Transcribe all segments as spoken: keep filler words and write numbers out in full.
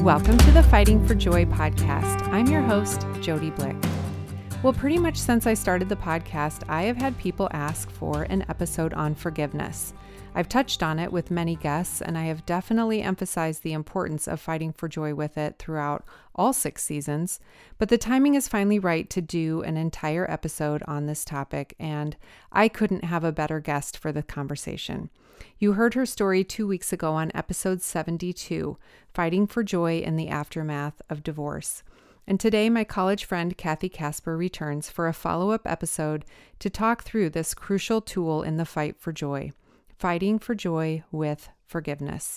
Welcome to the Fighting for Joy podcast. I'm your host, Jody Blick. Well, pretty much since I started the podcast, I have had people ask for an episode on forgiveness. I've touched on it with many guests, and I have definitely emphasized the importance of fighting for joy with it throughout all six seasons, but the timing is finally right to do an entire episode on this topic, and I couldn't have a better guest for the conversation. You heard her story two weeks ago on episode seventy-two, Fighting for Joy in the Aftermath of Divorce. And today, my college friend Kathy Casper returns for a follow-up episode to talk through this crucial tool in the fight for joy. Fighting for joy with forgiveness.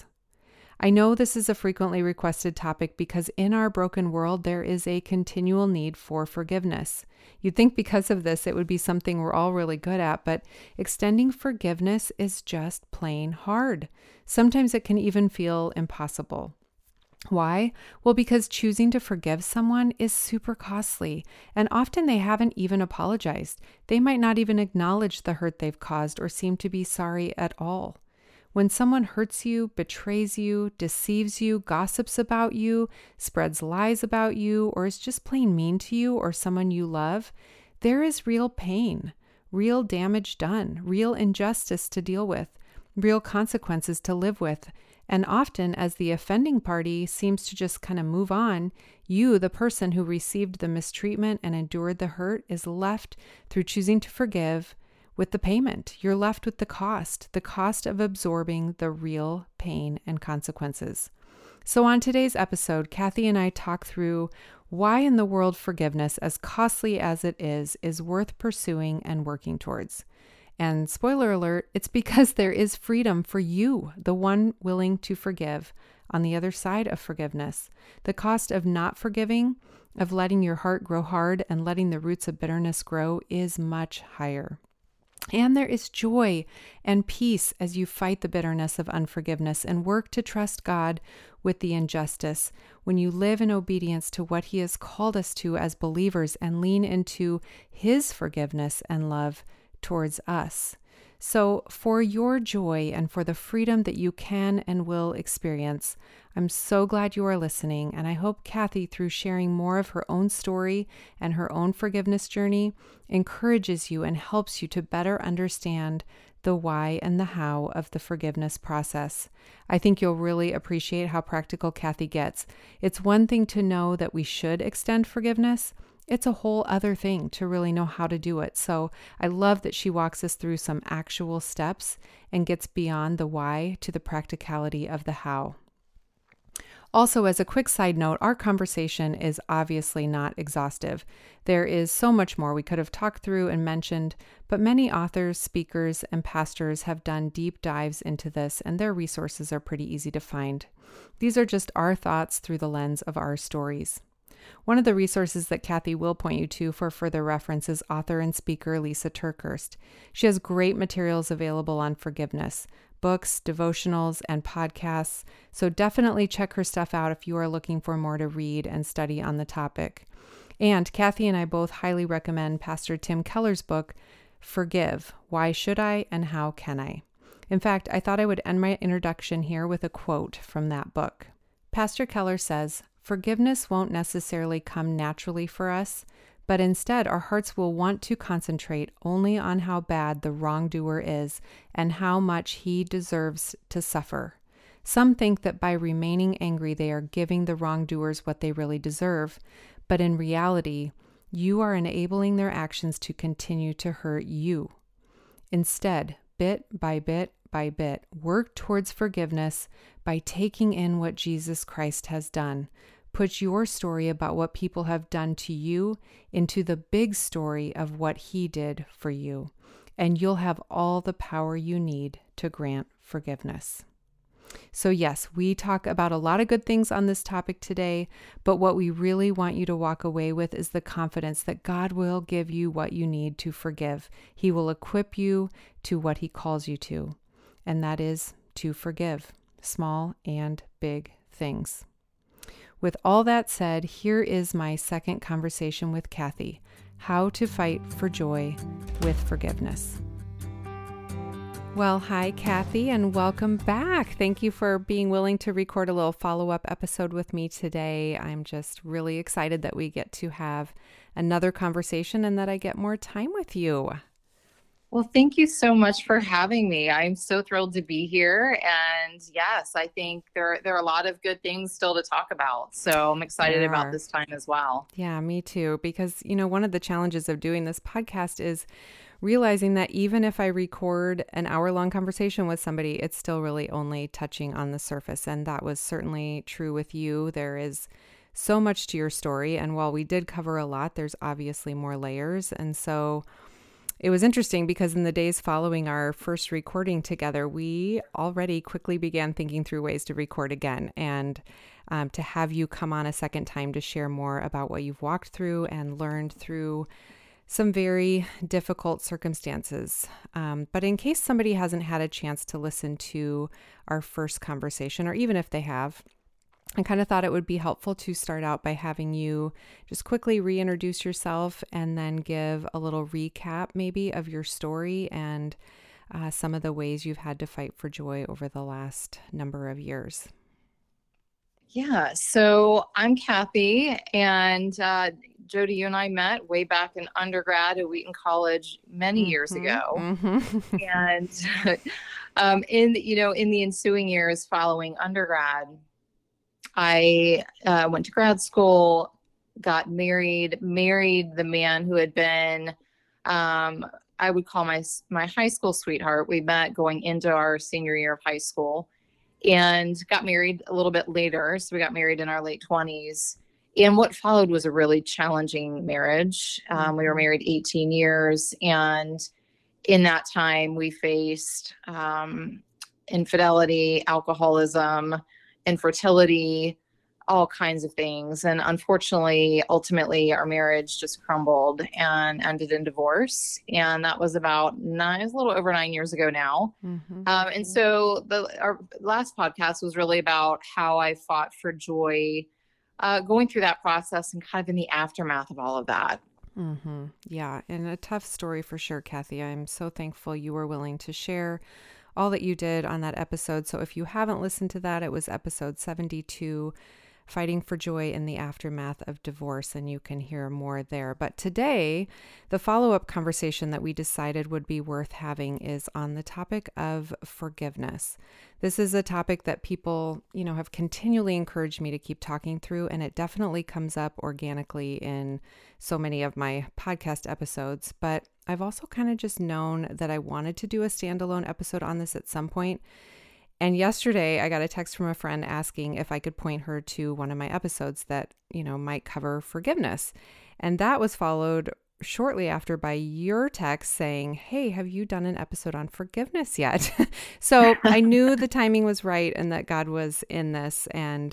I know this is a frequently requested topic because in our broken world, there is a continual need for forgiveness. You'd think because of this, it would be something we're all really good at, but extending forgiveness is just plain hard. Sometimes it can even feel impossible. Why? Well, because choosing to forgive someone is super costly, and often they haven't even apologized. They might not even acknowledge the hurt they've caused or seem to be sorry at all. When someone hurts you, betrays you, deceives you, gossips about you, spreads lies about you, or is just plain mean to you or someone you love, there is real pain, real damage done, real injustice to deal with, real consequences to live with. And often, as the offending party seems to just kind of move on, you, the person who received the mistreatment and endured the hurt, is left through choosing to forgive with the payment. You're left with the cost, the cost of absorbing the real pain and consequences. So on today's episode, Kathy and I talk through why in the world forgiveness, as costly as it is, is worth pursuing and working towards. And spoiler alert, it's because there is freedom for you, the one willing to forgive, on the other side of forgiveness. The cost of not forgiving, of letting your heart grow hard and letting the roots of bitterness grow is much higher. And there is joy and peace as you fight the bitterness of unforgiveness and work to trust God with the injustice when you live in obedience to what He has called us to as believers and lean into His forgiveness and love towards us. So for your joy and for the freedom that you can and will experience, I'm so glad you are listening, and I hope Kathy, through sharing more of her own story and her own forgiveness journey, encourages you and helps you to better understand the why and the how of the forgiveness process. I think you'll really appreciate how practical Kathy gets. It's one thing to know that we should extend forgiveness. It's a whole other thing to really know how to do it. So I love that she walks us through some actual steps and gets beyond the why to the practicality of the how. Also, as a quick side note, our conversation is obviously not exhaustive. There is so much more we could have talked through and mentioned, but many authors, speakers, and pastors have done deep dives into this, and their resources are pretty easy to find. These are just our thoughts through the lens of our stories. One of the resources that Kathy will point you to for further reference is author and speaker Lysa TerKeurst. She has great materials available on forgiveness, books, devotionals, and podcasts, so definitely check her stuff out if you are looking for more to read and study on the topic. And Kathy and I both highly recommend Pastor Tim Keller's book, Forgive, Why Should I and How Can I? In fact, I thought I would end my introduction here with a quote from that book. Pastor Keller says, "Forgiveness won't necessarily come naturally for us, but instead our hearts will want to concentrate only on how bad the wrongdoer is and how much he deserves to suffer. Some think that by remaining angry they are giving the wrongdoers what they really deserve, but in reality, you are enabling their actions to continue to hurt you. Instead, bit by bit by bit, work towards forgiveness by taking in what Jesus Christ has done. Put your story about what people have done to you into the big story of what He did for you, and you'll have all the power you need to grant forgiveness." So yes, we talk about a lot of good things on this topic today, but what we really want you to walk away with is the confidence that God will give you what you need to forgive. He will equip you to what He calls you to, and that is to forgive small and big things. With all that said, here is my second conversation with Kathy, how to fight for joy with forgiveness. Well, hi, Kathy, and welcome back. Thank you for being willing to record a little follow-up episode with me today. I'm just really excited that we get to have another conversation and that I get more time with you. Well, thank you so much for having me. I'm so thrilled to be here. And yes, I think there, there are a lot of good things still to talk about. So I'm excited There about are. this time as well. Yeah, me too. Because, you know, one of the challenges of doing this podcast is realizing that even if I record an hour long conversation with somebody, it's still really only touching on the surface. And that was certainly true with you. There is so much to your story. And while we did cover a lot, there's obviously more layers. And so it was interesting because in the days following our first recording together, we already quickly began thinking through ways to record again and um, to have you come on a second time to share more about what you've walked through and learned through some very difficult circumstances. Um, but in case somebody hasn't had a chance to listen to our first conversation, or even if they have, I kind of thought it would be helpful to start out by having you just quickly reintroduce yourself and then give a little recap maybe of your story and uh, some of the ways you've had to fight for joy over the last number of years. Yeah, so I'm Kathy, and uh, Jody, you and I met way back in undergrad at Wheaton College many years Mm-hmm, ago. mm-hmm. And um, in, you know, in the ensuing years following undergrad, I uh, went to grad school, got married, married the man who had been, um, I would call my my high school sweetheart. We met going into our senior year of high school and got married a little bit later. So we got married in our late twenties. And what followed was a really challenging marriage. Um, we were married eighteen years. And in that time, we faced um, infidelity, alcoholism, infertility, all kinds of things. And unfortunately, ultimately, our marriage just crumbled and ended in divorce. And that was about nine, it was a little over nine years ago now. Mm-hmm. Um, and so the our last podcast was really about how I fought for joy, uh, going through that process and kind of in the aftermath of all of that. Mm-hmm. Yeah, and a tough story for sure, Kathy. I'm so thankful you were willing to share all that you did on that episode. So if you haven't listened to that, it was episode seventy-two, Fighting for Joy in the Aftermath of Divorce, and you can hear more there. But today, the follow-up conversation that we decided would be worth having is on the topic of forgiveness. This is a topic that people, you know, have continually encouraged me to keep talking through, and it definitely comes up organically in so many of my podcast episodes. But I've also kind of just known that I wanted to do a standalone episode on this at some point. And yesterday I got a text from a friend asking if I could point her to one of my episodes that, you know, might cover forgiveness. And that was followed shortly after by your text saying, hey, have you done an episode on forgiveness yet? So I knew the timing was right and that God was in this. And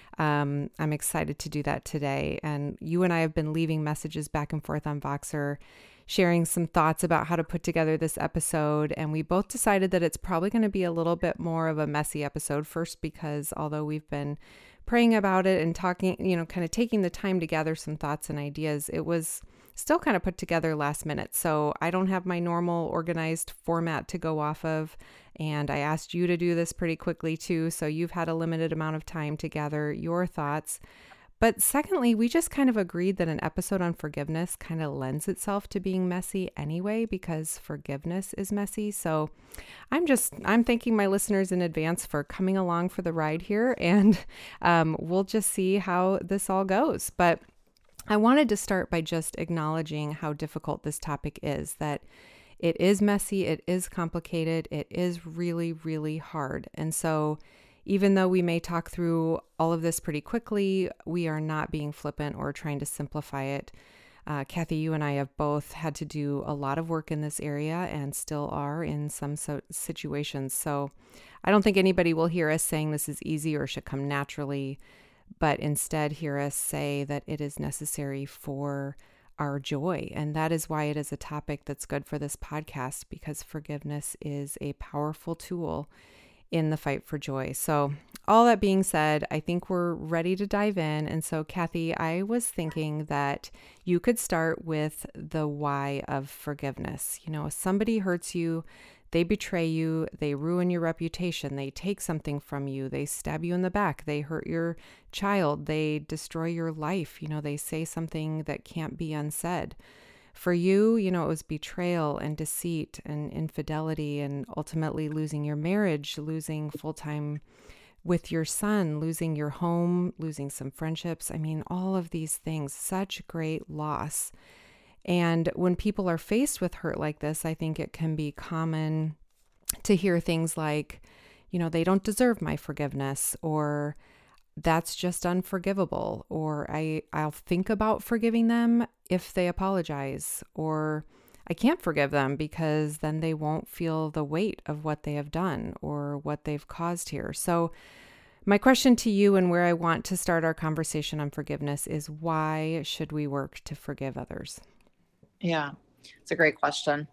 um, I'm excited to do that today. And you and I have been leaving messages back and forth on Voxer, sharing some thoughts about how to put together this episode. And we both decided that it's probably going to be a little bit more of a messy episode first, because although we've been praying about it and talking, you know, kind of taking the time to gather some thoughts and ideas, it was still kind of put together last minute. So I don't have my normal organized format to go off of. And I asked you to do this pretty quickly too. So you've had a limited amount of time to gather your thoughts. But secondly, we just kind of agreed that an episode on forgiveness kind of lends itself to being messy anyway, because forgiveness is messy. So I'm just, I'm thanking my listeners in advance for coming along for the ride here, and um, we'll just see how this all goes. But I wanted to start by just acknowledging how difficult this topic is, that it is messy, it is complicated, it is really, really hard. And so even though we may talk through all of this pretty quickly, we are not being flippant or trying to simplify it. Uh, Kathy, you and I have both had to do a lot of work in this area and still are in some so- situations. So I don't think anybody will hear us saying this is easy or should come naturally, but instead hear us say that it is necessary for our joy. And that is why it is a topic that's good for this podcast, because forgiveness is a powerful tool in the fight for joy. So all that being said, I think we're ready to dive in. And so Kathy, I was thinking that you could start with the why of forgiveness. You know, if somebody hurts you, they betray you, they ruin your reputation, they take something from you, they stab you in the back, they hurt your child, they destroy your life, you know, they say something that can't be unsaid. For you, you know, it was betrayal and deceit and infidelity and ultimately losing your marriage, losing full-time with your son, losing your home, losing some friendships. I mean, all of these things, such great loss. And when people are faced with hurt like this, I think it can be common to hear things like, you know, they don't deserve my forgiveness, or that's just unforgivable, or I, I'll think about forgiving them if they apologize, or I can't forgive them because then they won't feel the weight of what they have done or what they've caused here. So my question to you, and where I want to start our conversation on forgiveness, is why should we work to forgive others? Yeah, it's a great question.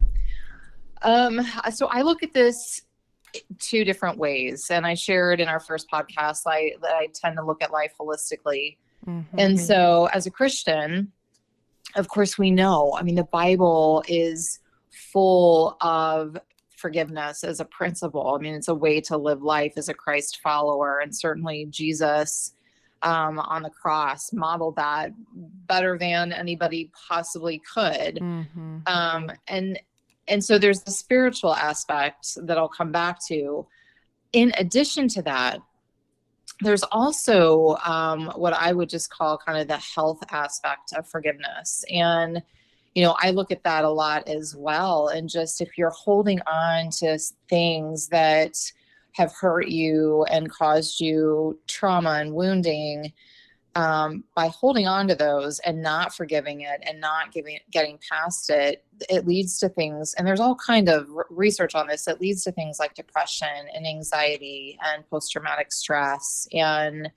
Um, so I look at this two different ways, and I shared in our first podcast I, that I tend to look at life holistically. Mm-hmm. And so as a Christian, of course, we know, I mean, the Bible is full of forgiveness as a principle. I mean, it's a way to live life as a Christ follower. And certainly Jesus um, on the cross modeled that better than anybody possibly could. Mm-hmm. Um, and, and so there's the spiritual aspect that I'll come back to. In addition to that, there's also um, what I would just call kind of the health aspect of forgiveness. And, you know, I look at that a lot as well. And just if you're holding on to things that have hurt you and caused you trauma and wounding, um, by holding on to those and not forgiving it and not giving, getting past it, it leads to things. And there's all kind of r- research on this. It leads to things like depression and anxiety and post-traumatic stress, and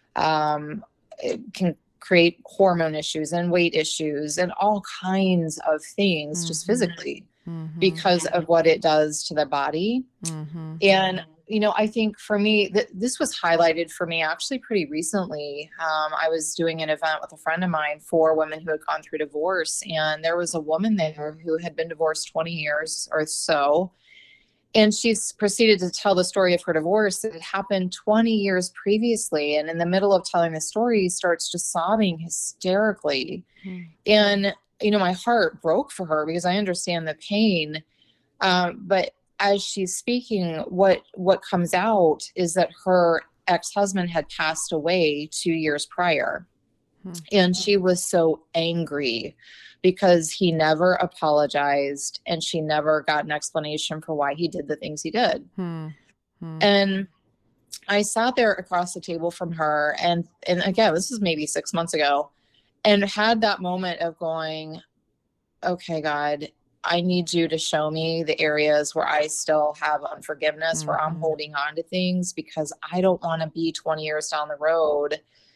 um, it can create hormone issues and weight issues and all kinds of things, mm-hmm. just physically, mm-hmm. because of what it does to the body. Mm-hmm. And you know, I think for me, th- this was highlighted for me actually pretty recently. Um, I was doing an event with a friend of mine for women who had gone through divorce. And there was a woman there who had been divorced twenty years or so. And she's proceeded to tell the story of her divorce that had happened twenty years previously. And in the middle of telling the story, starts just sobbing hysterically. Mm. And, you know, my heart broke for her because I understand the pain. Um, but as she's speaking, what what comes out is that her ex-husband had passed away two years prior. Hmm. And she was so angry because he never apologized and she never got an explanation for why he did the things he did. Hmm. Hmm. And I sat there across the table from her, and and again, this was maybe six months ago, and had that moment of going, okay, God, I need you to show me the areas where I still have unforgiveness, mm-hmm. where I'm holding on to things, because I don't want to be twenty years down the road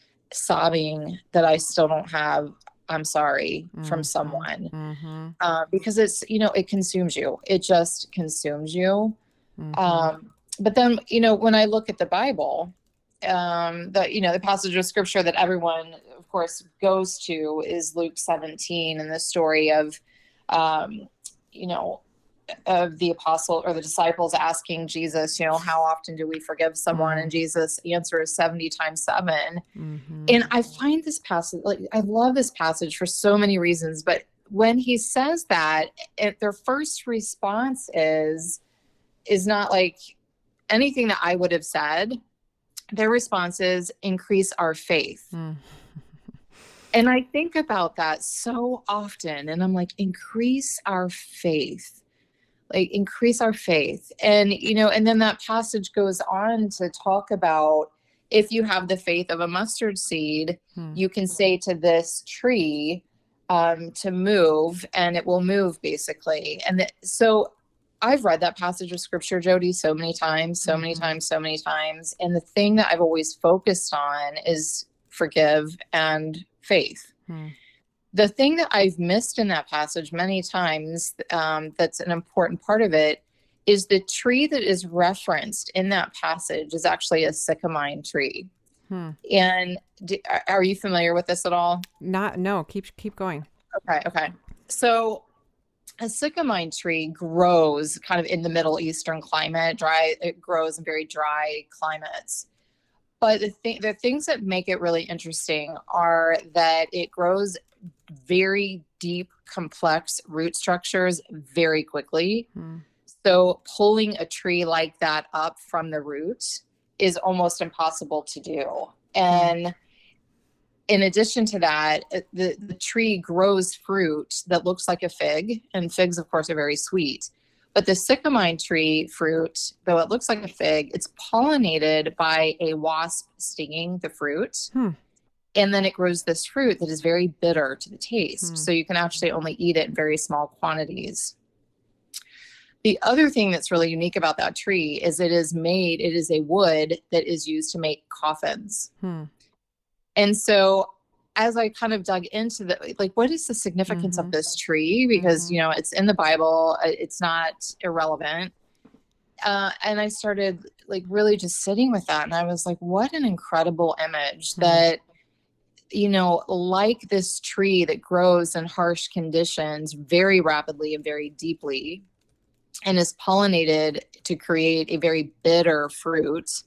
sobbing that I still don't have, I'm sorry, mm-hmm. from someone. Mm-hmm. Uh, because it's, you know, it consumes you. It just consumes you. Mm-hmm. Um, but then, you know, when I look at the Bible, um, the, you know, the passage of scripture that everyone, of course, goes to is Luke seventeen, and the story of, um, you know, of the apostle or the disciples asking Jesus, you know, how often do we forgive someone? Mm-hmm. And Jesus answers seventy times seven. Mm-hmm. And I find this passage, like, I love this passage for so many reasons, but when he says that, it, their first response is, is not like anything that I would have said. Their response is, increase our faith. Mm. And I think about that so often, and I'm like, increase our faith, like increase our faith. And, you know, and then that passage goes on to talk about, if you have the faith of a mustard seed, hmm. you can say to this tree um, to move, and it will move, basically. And th- so I've read that passage of scripture, Jody, so many times, so mm-hmm. many times, so many times. And the thing that I've always focused on is forgive and faith. Hmm. The thing that I've missed in that passage many times, um, that's an important part of it, is the tree that is referenced in that passage is actually a sycamine tree. Hmm. And do, are you familiar with this at all? Not, no, keep, keep going. Okay. Okay. So a sycamine tree grows kind of in the Middle Eastern climate, dry, it grows in very dry climates. But the, th- the things that make it really interesting are that it grows very deep, complex root structures very quickly. Hmm. So pulling a tree like that up from the root is almost impossible to do. And in addition to that, the, the tree grows fruit that looks like a fig, and figs, of course, are very sweet. But the sycamine tree fruit, though it looks like a fig, it's pollinated by a wasp stinging the fruit. Hmm. And then it grows this fruit that is very bitter to the taste. Hmm. So you can actually only eat it in very small quantities. The other thing that's really unique about that tree is it is made, it is a wood that is used to make coffins. Hmm. And so as I kind of dug into the, like, what is the significance mm-hmm. of this tree? Because, mm-hmm. you know, it's in the Bible, it's not irrelevant. Uh, and I started like really just sitting with that. And I was like, what an incredible image mm-hmm. that, you know, like this tree that grows in harsh conditions very rapidly and very deeply and is pollinated to create a very bitter fruit.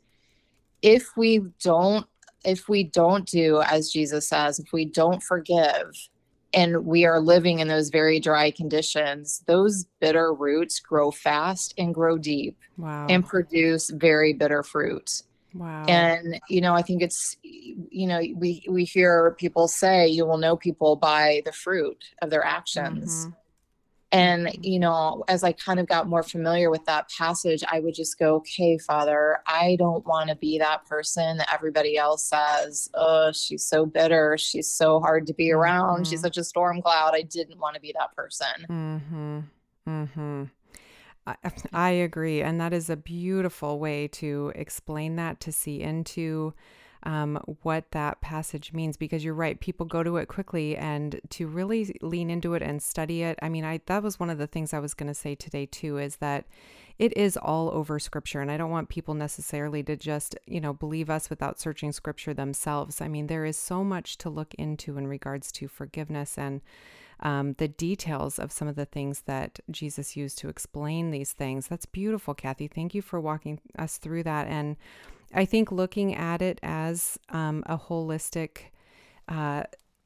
If we don't If we don't do as Jesus says, if we don't forgive and we are living in those very dry conditions, those bitter roots grow fast and grow deep. Wow. And produce very bitter fruit. Wow. And, you know, I think it's, you know, we, we hear people say you will know people by the fruit of their actions. Mm-hmm. And, you know, as I kind of got more familiar with that passage, I would just go, okay, Father, I don't want to be that person that everybody else says, oh, she's so bitter. She's so hard to be around. Mm-hmm. She's such a storm cloud. I didn't want to be that person. Mm-hmm. Mm-hmm. I, I agree. And that is a beautiful way to explain that, to see into Um, what that passage means, because you're right. People go to it quickly, and to really lean into it and study it. I mean, I, that was one of the things I was going to say today too, is that it is all over scripture. And I don't want people necessarily to just, you know, believe us without searching scripture themselves. I mean, there is so much to look into in regards to forgiveness and um, the details of some of the things that Jesus used to explain these things. That's beautiful, Kathy. Thank you for walking us through that. And I think looking at it as um, a holistic uh,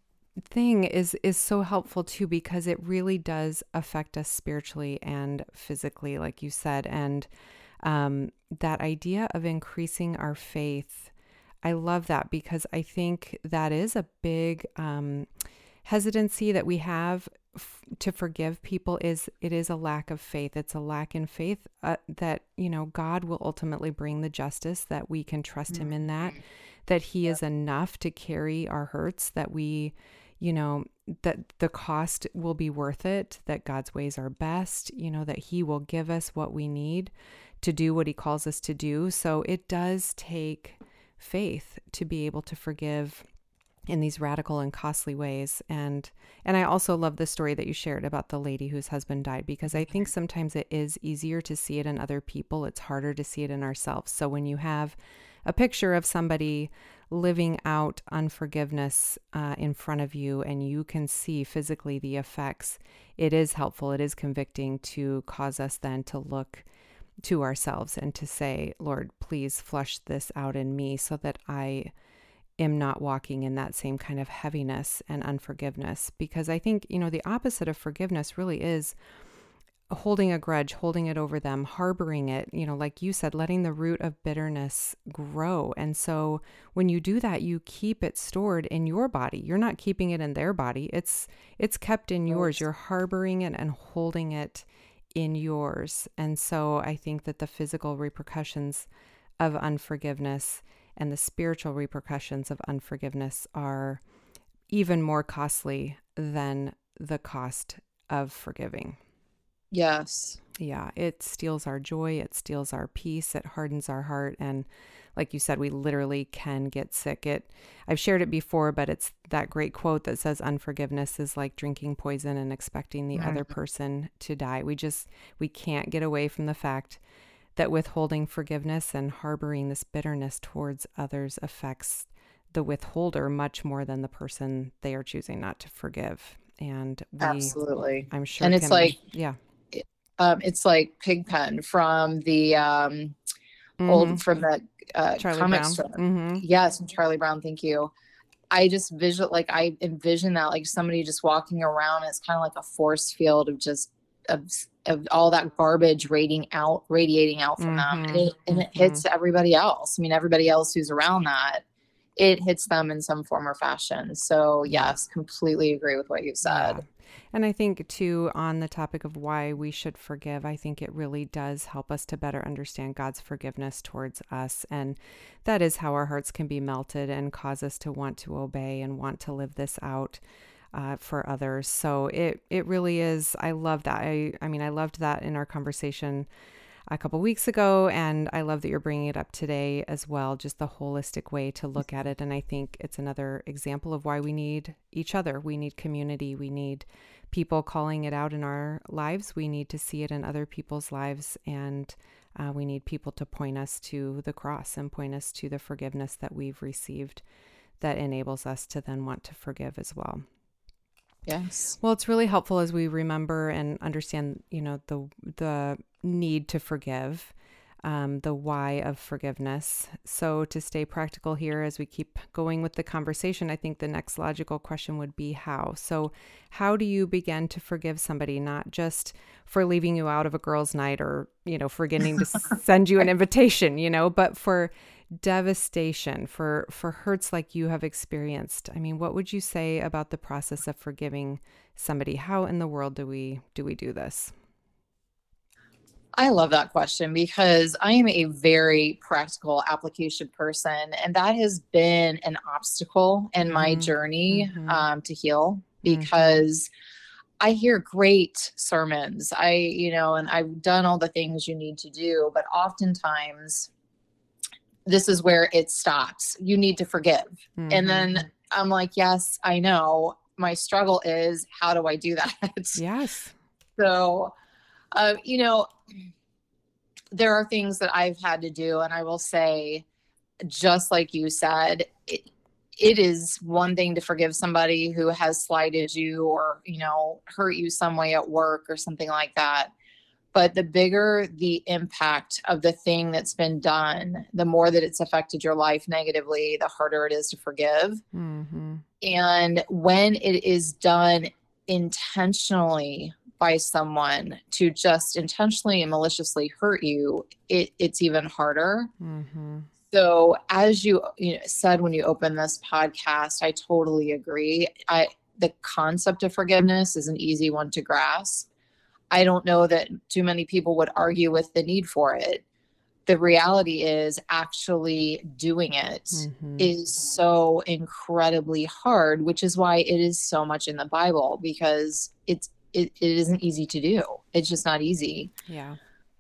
thing is is so helpful too, because it really does affect us spiritually and physically, like you said. And um, that idea of increasing our faith, I love that, because I think that is a big um, hesitancy that we have f- to forgive people. Is it is a lack of faith. It's a lack in faith uh, that, you know, God will ultimately bring the justice, that we can trust him in that, that he is enough to carry our hurts, that we, you know, that the cost will be worth it, that God's ways are best, you know, that he will give us what we need to do what he calls us to do. So it does take faith to be able to forgive in these radical and costly ways. And and I also love the story that you shared about the lady whose husband died, because I think sometimes it is easier to see it in other people. It's harder to see it in ourselves. So when you have a picture of somebody living out unforgiveness uh, in front of you, and you can see physically the effects, it is helpful. It is convicting to cause us then to look to ourselves and to say, Lord, please flush this out in me so that I am not walking in that same kind of heaviness and unforgiveness. Because I think, you know, the opposite of forgiveness really is holding a grudge, holding it over them, harboring it, you know, like you said, letting the root of bitterness grow. And so when you do that, you keep it stored in your body. You're not keeping it in their body. It's, it's kept in yours. You're harboring it and holding it in yours. And so I think that the physical repercussions of unforgiveness and the spiritual repercussions of unforgiveness are even more costly than the cost of forgiving. Yes. Yeah, it steals our joy, it steals our peace, it hardens our heart. And like you said, we literally can get sick. It, I've shared it before, but it's that great quote that says unforgiveness is like drinking poison and expecting the mm-hmm. other person to die. We just, we can't get away from the fact that withholding forgiveness and harboring this bitterness towards others affects the withholder much more than the person they are choosing not to forgive. And we, Absolutely. I'm sure, And it's can, like, yeah. um, it's like Pigpen from the um, Mm-hmm. old, from the uh, Charlie comic Brown. strip. Mm-hmm. Yes, from Charlie Brown. Thank you. I just visual, like I envision that, like somebody just walking around. It's kind of like a force field of just of, of all that garbage radiating out, radiating out from Mm-hmm. them, and it, and it Mm-hmm. hits everybody else. I mean, everybody else who's around that, it hits them in some form or fashion. So yes, completely agree with what you said. Yeah. And I think too, on the topic of why we should forgive, I think it really does help us to better understand God's forgiveness towards us. And that is how our hearts can be melted and cause us to want to obey and want to live this out uh, for others. So it, it really is. I love that. I, I mean, I loved that in our conversation a couple weeks ago, and I love that you're bringing it up today as well, just the holistic way to look at it. And I think it's another example of why we need each other. We need community. We need people calling it out in our lives. We need to see it in other people's lives, and uh, we need people to point us to the cross and point us to the forgiveness that we've received that enables us to then want to forgive as well. Yes. Well, it's really helpful as we remember and understand, you know, the the need to forgive, um, the why of forgiveness. So to stay practical here as we keep going with the conversation, I think the next logical question would be how. So how do you begin to forgive somebody, not just for leaving you out of a girls' night or, you know, forgetting to send you an invitation, you know, but for devastation, for for hurts like you have experienced? I mean, what would you say about the process of forgiving somebody? How in the world do we do we do this? I love that question because I am a very practical application person, and that has been an obstacle in my Mm-hmm. journey Mm-hmm. um, to heal, because I hear great sermons. I, you know, and I've done all the things you need to do, but oftentimes this is where it stops. You need to forgive. Mm-hmm. And then I'm like, yes, I know. My struggle is, how do I do that? Yes. So, uh, you know, there are things that I've had to do. And I will say, just like you said, it, it is one thing to forgive somebody who has slighted you or, you know, hurt you some way at work or something like that. But the bigger the impact of the thing that's been done, the more that it's affected your life negatively, the harder it is to forgive. Mm-hmm. And when it is done intentionally by someone to just intentionally and maliciously hurt you, it, it's even harder. Mm-hmm. So as you, you know, said when you opened this podcast, I totally agree. I the concept of forgiveness is an easy one to grasp. I don't know that too many people would argue with the need for it. The reality is actually doing it Mm-hmm. is so incredibly hard, which is why it is so much in the Bible, because it's it, it isn't easy to do. It's just not easy. Yeah.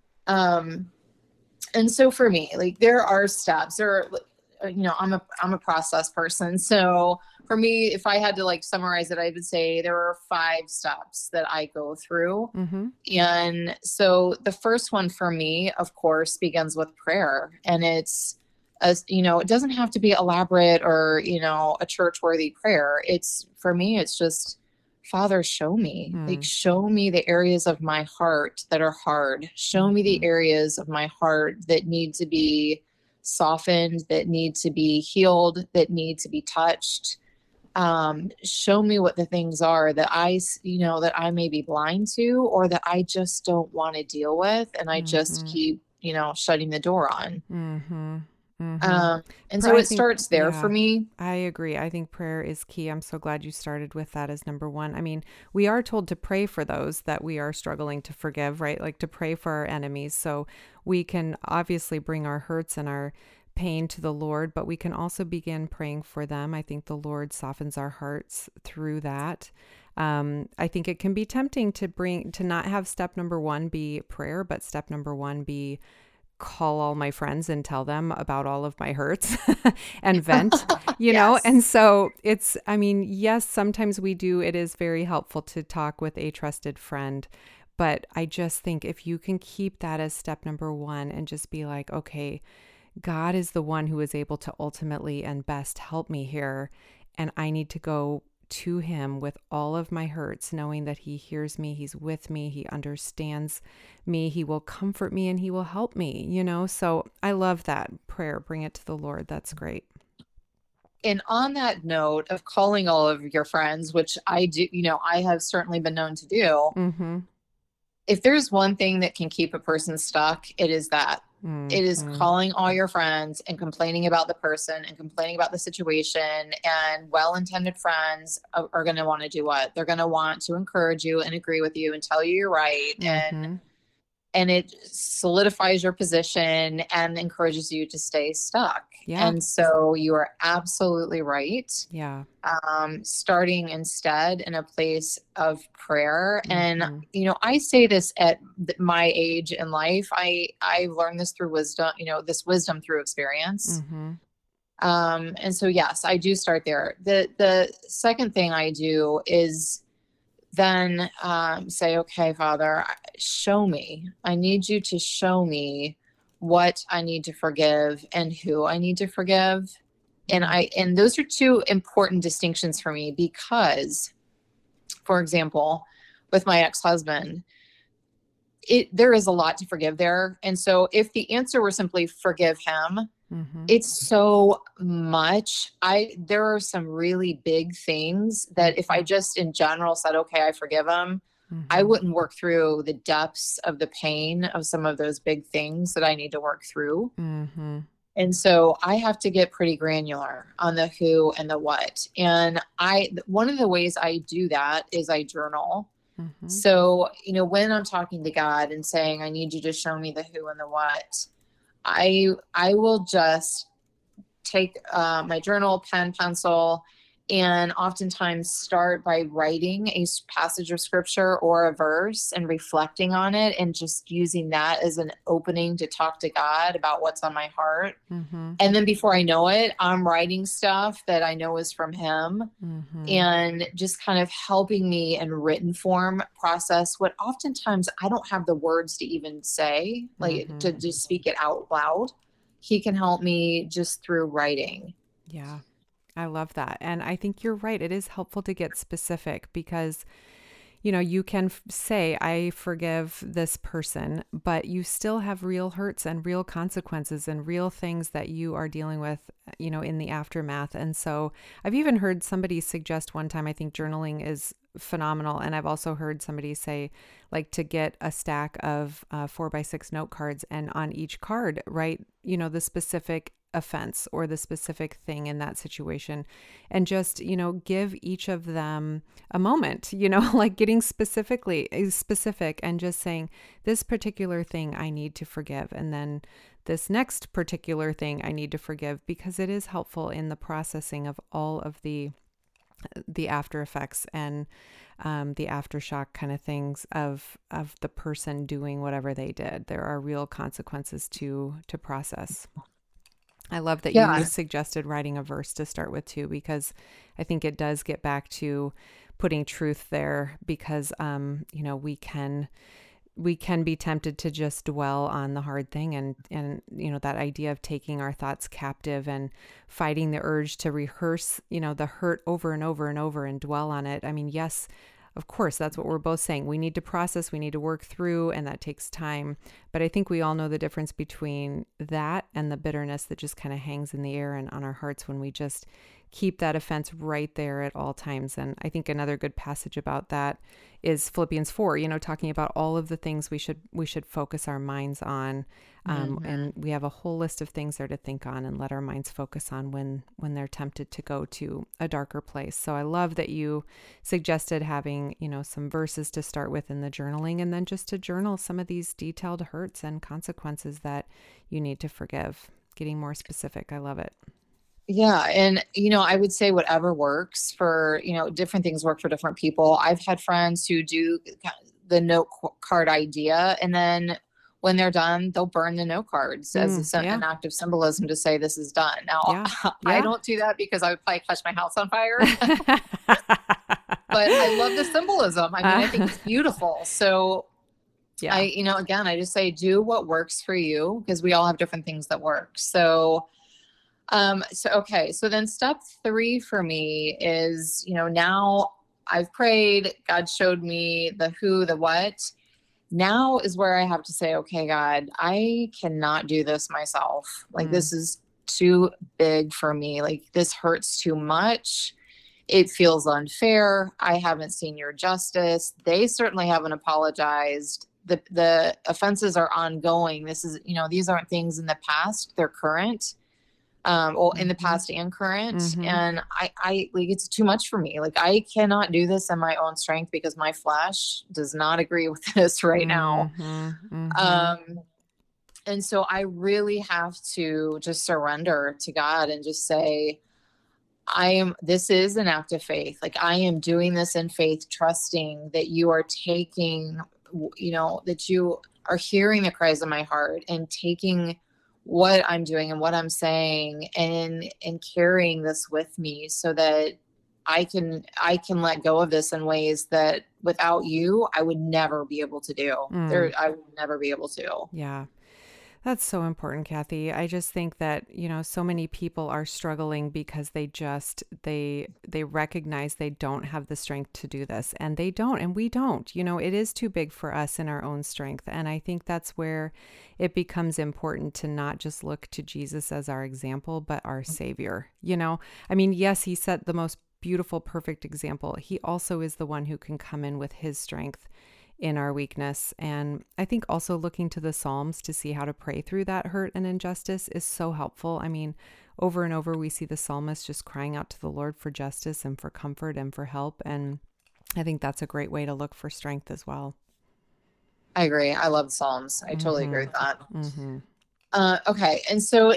Um, and so for me, like there are steps. There are, you know, I'm a I'm a process person. So for me, if I had to like summarize it, I would say there are five steps that I go through. Mm-hmm. And so the first one for me, of course, begins with prayer. And it's, as you know, it doesn't have to be elaborate or, you know, a church worthy prayer. It's, for me, it's just, Father, show me, Mm. like, show me the areas of my heart that are hard. Show me the areas of my heart that need to be softened, that need to be healed, that need to be touched. Um, show me what the things are that I, you know, that I may be blind to, or that I just don't want to deal with. And I just Mhm. keep, you know, shutting the door on. Mm-hmm. Mm-hmm. Um, and Pra- so I it think- starts there yeah. for me. I agree. I think prayer is key. I'm so glad you started with that as number one. I mean, we are told to pray for those that we are struggling to forgive, right? Like to pray for our enemies. So we can obviously bring our hurts and our pain to the Lord, but we can also begin praying for them. I think the Lord softens our hearts through that. Um, I think it can be tempting to bring, to not have step number one be prayer, but step number one be call all my friends and tell them about all of my hurts and vent, you Yes. know? And so it's, I mean, yes, sometimes we do. It is very helpful to talk with a trusted friend, but I just think if you can keep that as step number one and just be like, okay, God is the one who is able to ultimately and best help me here. And I need to go to him with all of my hurts, knowing that he hears me, he's with me, he understands me, he will comfort me, and he will help me, you know? So I love that prayer. Bring it to the Lord. That's great. And on that note of calling all of your friends, which I do, you know, I have certainly been known to do. Mm-hmm. If there's one thing that can keep a person stuck, it is that. Mm-hmm. It is calling all your friends and complaining about the person and complaining about the situation. And well-intended friends are, are going to want to do what? They're going to want to encourage you and agree with you and tell you you're right. Mm-hmm. And and it solidifies your position and encourages you to stay stuck. Yeah. And so you are absolutely right. Yeah. Um, starting instead in a place of prayer. Mm-hmm. And, you know, I say this at th- my age in life, I, I learned this through wisdom, you know, this wisdom through experience. Mm-hmm. Um, and so, yes, I do start there. The, the second thing I do is then um, say, okay, Father, show me. I need you to show me what I need to forgive and who I need to forgive. And I, and those are two important distinctions for me because, for example, with my ex-husband, it, there is a lot to forgive there. And so if the answer were simply forgive him, mm-hmm. it's so much. I, there are some really big things that if I just in general said, okay, I forgive him, mm-hmm. I wouldn't work through the depths of the pain of some of those big things that I need to work through. Mm-hmm. And so I have to get pretty granular on the who and the what. And I, one of the ways I do that is I journal. Mm-hmm. So, you know, when I'm talking to God and saying, I need you to show me the who and the what, I, I will just take uh, my journal, pen, pencil, and oftentimes start by writing a passage of scripture or a verse and reflecting on it and just using that as an opening to talk to God about what's on my heart. Mm-hmm. And then before I know it, I'm writing stuff that I know is from him mm-hmm. and just kind of helping me in written form process what oftentimes I don't have the words to even say, like mm-hmm. to just speak it out loud. He can help me just through writing. Yeah. I love that. And I think you're right. It is helpful to get specific because, you know, you can f- say, I forgive this person, but you still have real hurts and real consequences and real things that you are dealing with, you know, in the aftermath. And so I've even heard somebody suggest one time, I think journaling is phenomenal. And I've also heard somebody say, like, to get a stack of uh, four by six note cards and on each card, write, you know, the specific offense or the specific thing in that situation and just, you know, give each of them a moment, you know, like getting specifically specific and just saying this particular thing I need to forgive. And then this next particular thing I need to forgive because it is helpful in the processing of all of the the after effects and um, the aftershock kind of things of of the person doing whatever they did. There are real consequences to to process. I love that yeah. you suggested writing a verse to start with too, because I think it does get back to putting truth there because, um, you know, we can, we can be tempted to just dwell on the hard thing and, and, you know, that idea of taking our thoughts captive and fighting the urge to rehearse, you know, the hurt over and over and over and dwell on it. I mean, yes, of course, that's what we're both saying. We need to process, we need to work through, and that takes time. But I think we all know the difference between that and the bitterness that just kind of hangs in the air and on our hearts when we just keep that offense right there at all times. And I think another good passage about that is Philippians four, you know, talking about all of the things we should we should focus our minds on. Um, mm-hmm. And we have a whole list of things there to think on and let our minds focus on when when they're tempted to go to a darker place. So I love that you suggested having, you know, some verses to start with in the journaling and then just to journal some of these detailed hurts and consequences that you need to forgive. Getting more specific. I love it. Yeah. And, you know, I would say whatever works for, you know, different things work for different people. I've had friends who do the note card idea, and then when they're done, they'll burn the note cards mm, as a, yeah. an act of symbolism to say this is done. Now, yeah. Yeah. I don't do that because I would probably catch my house on fire. But I love the symbolism. I mean, I think it's beautiful. So yeah. I, you know, again, I just say do what works for you because we all have different things that work. So Um, so, okay. So then step three for me is, you know, now I've prayed, God showed me the who, the what. Now is where I have to say, okay, God, I cannot do this myself. Like, Mm. this is too big for me. Like, this hurts too much. It feels unfair. I haven't seen your justice. They certainly haven't apologized. The, the offenses are ongoing. This is, you know, these aren't things in the past. They're current. Um, well, in the Mm-hmm. past and current. Mm-hmm. And I, I, like, it's too much for me. Like, I cannot do this in my own strength because my flesh does not agree with this right now. Mm-hmm. Um, and so I really have to just surrender to God and just say, I am, this is an act of faith. Like, I am doing this in faith, trusting that you are taking, you know, that you are hearing the cries of my heart and taking what I'm doing and what I'm saying and, and carrying this with me so that I can, I can let go of this in ways that without you, I would never be able to do. Mm. There, I would never be able to. Yeah. That's so important, Kathy. I just think that, you know, so many people are struggling because they just, they, they recognize they don't have the strength to do this, and they don't, and we don't, you know, it is too big for us in our own strength. And I think that's where it becomes important to not just look to Jesus as our example, but our Savior. You know, I mean, yes, he set the most beautiful, perfect example. He also is the one who can come in with his strength in our weakness. And I think also looking to the Psalms to see how to pray through that hurt and injustice is so helpful. I mean, over and over, we see the psalmist just crying out to the Lord for justice and for comfort and for help. And I think that's a great way to look for strength as well. I agree. I love Psalms. I totally Mm-hmm. agree with that. Mm-hmm. Uh, okay. And so,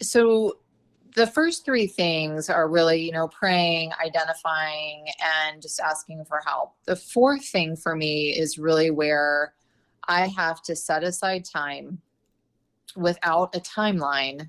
so the first three things are really, you know, praying, identifying, and just asking for help. The fourth thing for me is really where I have to set aside time without a timeline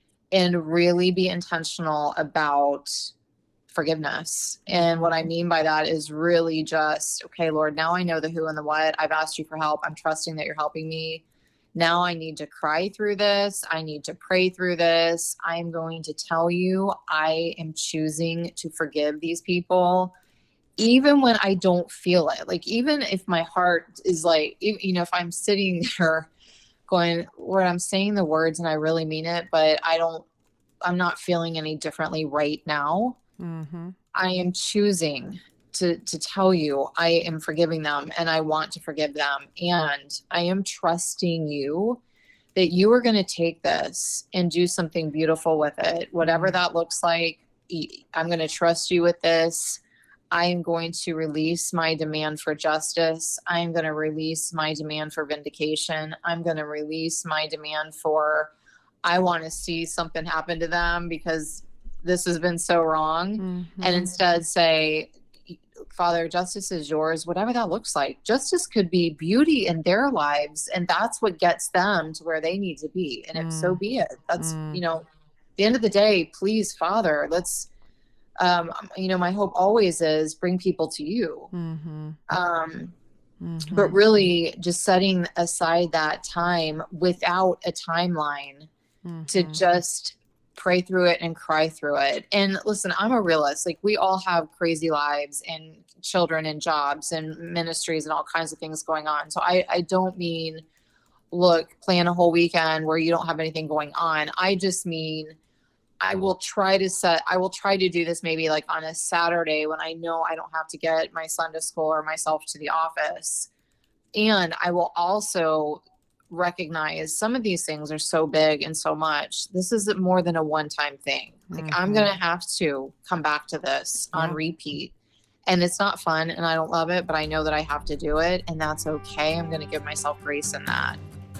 and really be intentional about forgiveness. And what I mean by that is really just, okay, Lord, now I know the who and the what. I've asked you for help. I'm trusting that you're helping me. Now I need to cry through this. I need to pray through this. I'm going to tell you, I am choosing to forgive these people, even when I don't feel it. Like, even if my heart is like, you know, if I'm sitting there going, where I'm saying the words and I really mean it, but I don't, I'm not feeling any differently right now. Mm-hmm. I am choosing to, to tell you I am forgiving them and I want to forgive them. And I am trusting you that you are going to take this and do something beautiful with it. Whatever that looks like, I'm going to trust you with this. I am going to release my demand for justice. I'm going to release my demand for vindication. I'm going to release my demand for, I want to see something happen to them because this has been so wrong. Mm-hmm. And instead say, Father, justice is yours, whatever that looks like. Justice could be beauty in their lives, and that's what gets them to where they need to be. And if mm. so be it, that's, mm. you know, at the end of the day, please, Father, let's, um, you know, my hope always is bring people to you. Mm-hmm. Um, mm-hmm. But really just setting aside that time without a timeline mm-hmm. to just pray through it and cry through it. And listen, I'm a realist. Like, we all have crazy lives and children and jobs and ministries and all kinds of things going on. So I, I don't mean, look, plan a whole weekend where you don't have anything going on. I just mean, I will try to set, I will try to do this maybe like on a Saturday when I know I don't have to get my son to school or myself to the office. And I will also recognize some of these things are so big and so much. This isn't more than a one-time thing. Like, mm-hmm. I'm going to have to come back to this yeah. on repeat. And it's not fun and I don't love it, but I know that I have to do it, and that's okay. I'm going to give myself grace in that.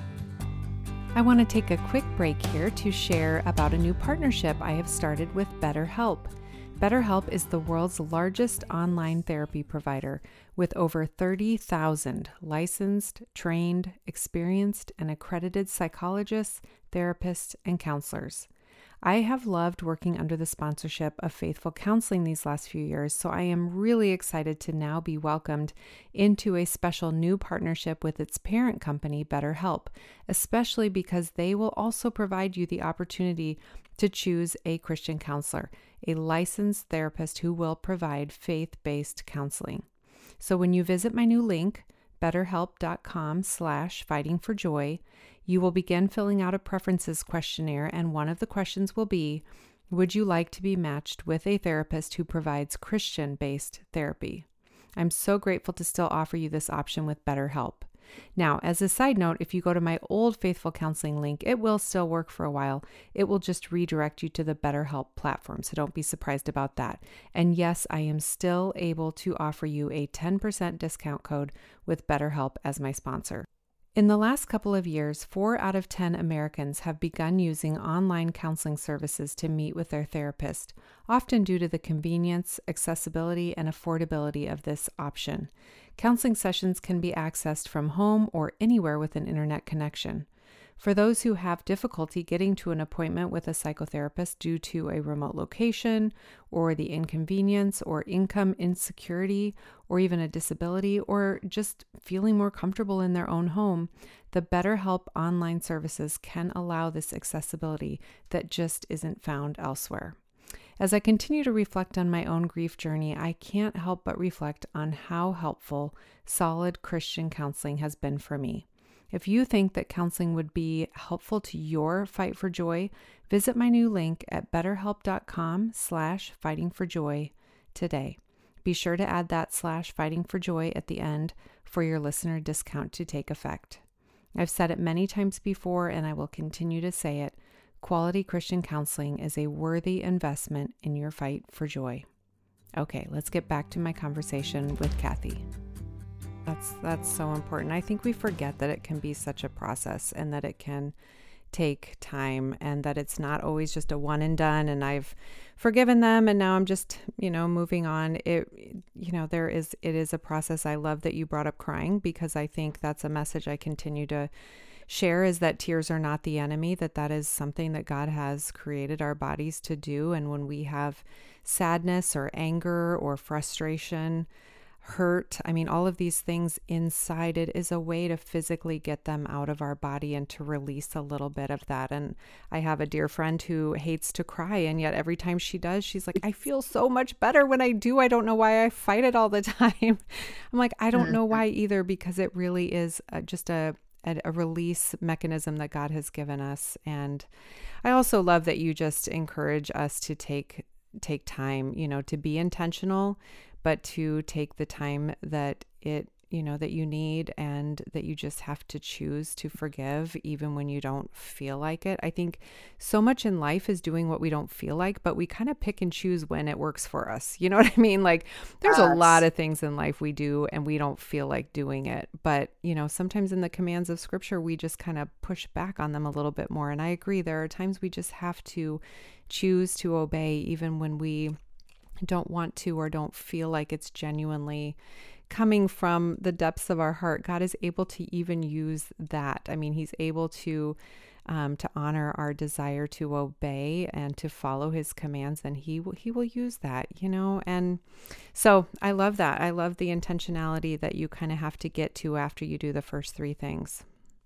I want to take a quick break here to share about a new partnership I have started with BetterHelp. BetterHelp is the world's largest online therapy provider with over thirty thousand licensed, trained, experienced, and accredited psychologists, therapists, and counselors. I have loved working under the sponsorship of Faithful Counseling these last few years, so I am really excited to now be welcomed into a special new partnership with its parent company, BetterHelp, especially because they will also provide you the opportunity to choose a Christian counselor, a licensed therapist who will provide faith-based counseling. So when you visit my new link, betterhelp.com slash fighting for joy, you will begin filling out a preferences questionnaire, and one of the questions will be, would you like to be matched with a therapist who provides Christian-based therapy? I'm so grateful to still offer you this option with BetterHelp. Now, as a side note, if you go to my old Faithful Counseling link, it will still work for a while. It will just redirect you to the BetterHelp platform, so don't be surprised about that. And yes, I am still able to offer you a ten percent discount code with BetterHelp as my sponsor. In the last couple of years, four out of ten Americans have begun using online counseling services to meet with their therapist, often due to the convenience, accessibility, and affordability of this option. Counseling sessions can be accessed from home or anywhere with an internet connection. For those who have difficulty getting to an appointment with a psychotherapist due to a remote location, or the inconvenience or income insecurity, or even a disability, or just feeling more comfortable in their own home, the BetterHelp online services can allow this accessibility that just isn't found elsewhere. As I continue to reflect on my own grief journey, I can't help but reflect on how helpful solid Christian counseling has been for me. If you think that counseling would be helpful to your fight for joy, visit my new link at betterhelp.com slash fighting for joy today. Be sure to add that slash fighting for joy at the end for your listener discount to take effect. I've said it many times before, and I will continue to say it. Quality Christian counseling is a worthy investment in your fight for joy. Okay, let's get back to my conversation with Kathy. That's that's so important. I think we forget that it can be such a process, and that it can take time, and that it's not always just a one and done and I've forgiven them and now I'm just, you know, moving on. It, you know, there is, it is a process. I love that you brought up crying, because I think that's a message I continue to share, is that tears are not the enemy, that that is something that God has created our bodies to do. And when we have sadness or anger or frustration, hurt, I mean, all of these things inside, it is a way to physically get them out of our body and to release a little bit of that. And I have a dear friend who hates to cry, and yet every time she does, she's like, I feel so much better when I do. I don't know why I fight it all the time. I'm like, I don't know why either, because it really is uh, just a A, a release mechanism that God has given us. And I also love that you just encourage us to take take time, you know, to be intentional, but to take the time that it, you know, that you need, and that you just have to choose to forgive even when you don't feel like it. I think so much in life is doing what we don't feel like, but we kind of pick and choose when it works for us. You know what I mean? Like there's yes. a lot of things in life we do and we don't feel like doing it. But, you know, sometimes in the commands of Scripture, we just kind of push back on them a little bit more. And I agree, there are times we just have to choose to obey even when we don't want to or don't feel like it's genuinely coming from the depths of our heart. God is able to even use that. I mean, he's able to um, to honor our desire to obey and to follow his commands, and he will, he will use that, you know? And so I love that. I love the intentionality that you kind of have to get to after you do the first three things.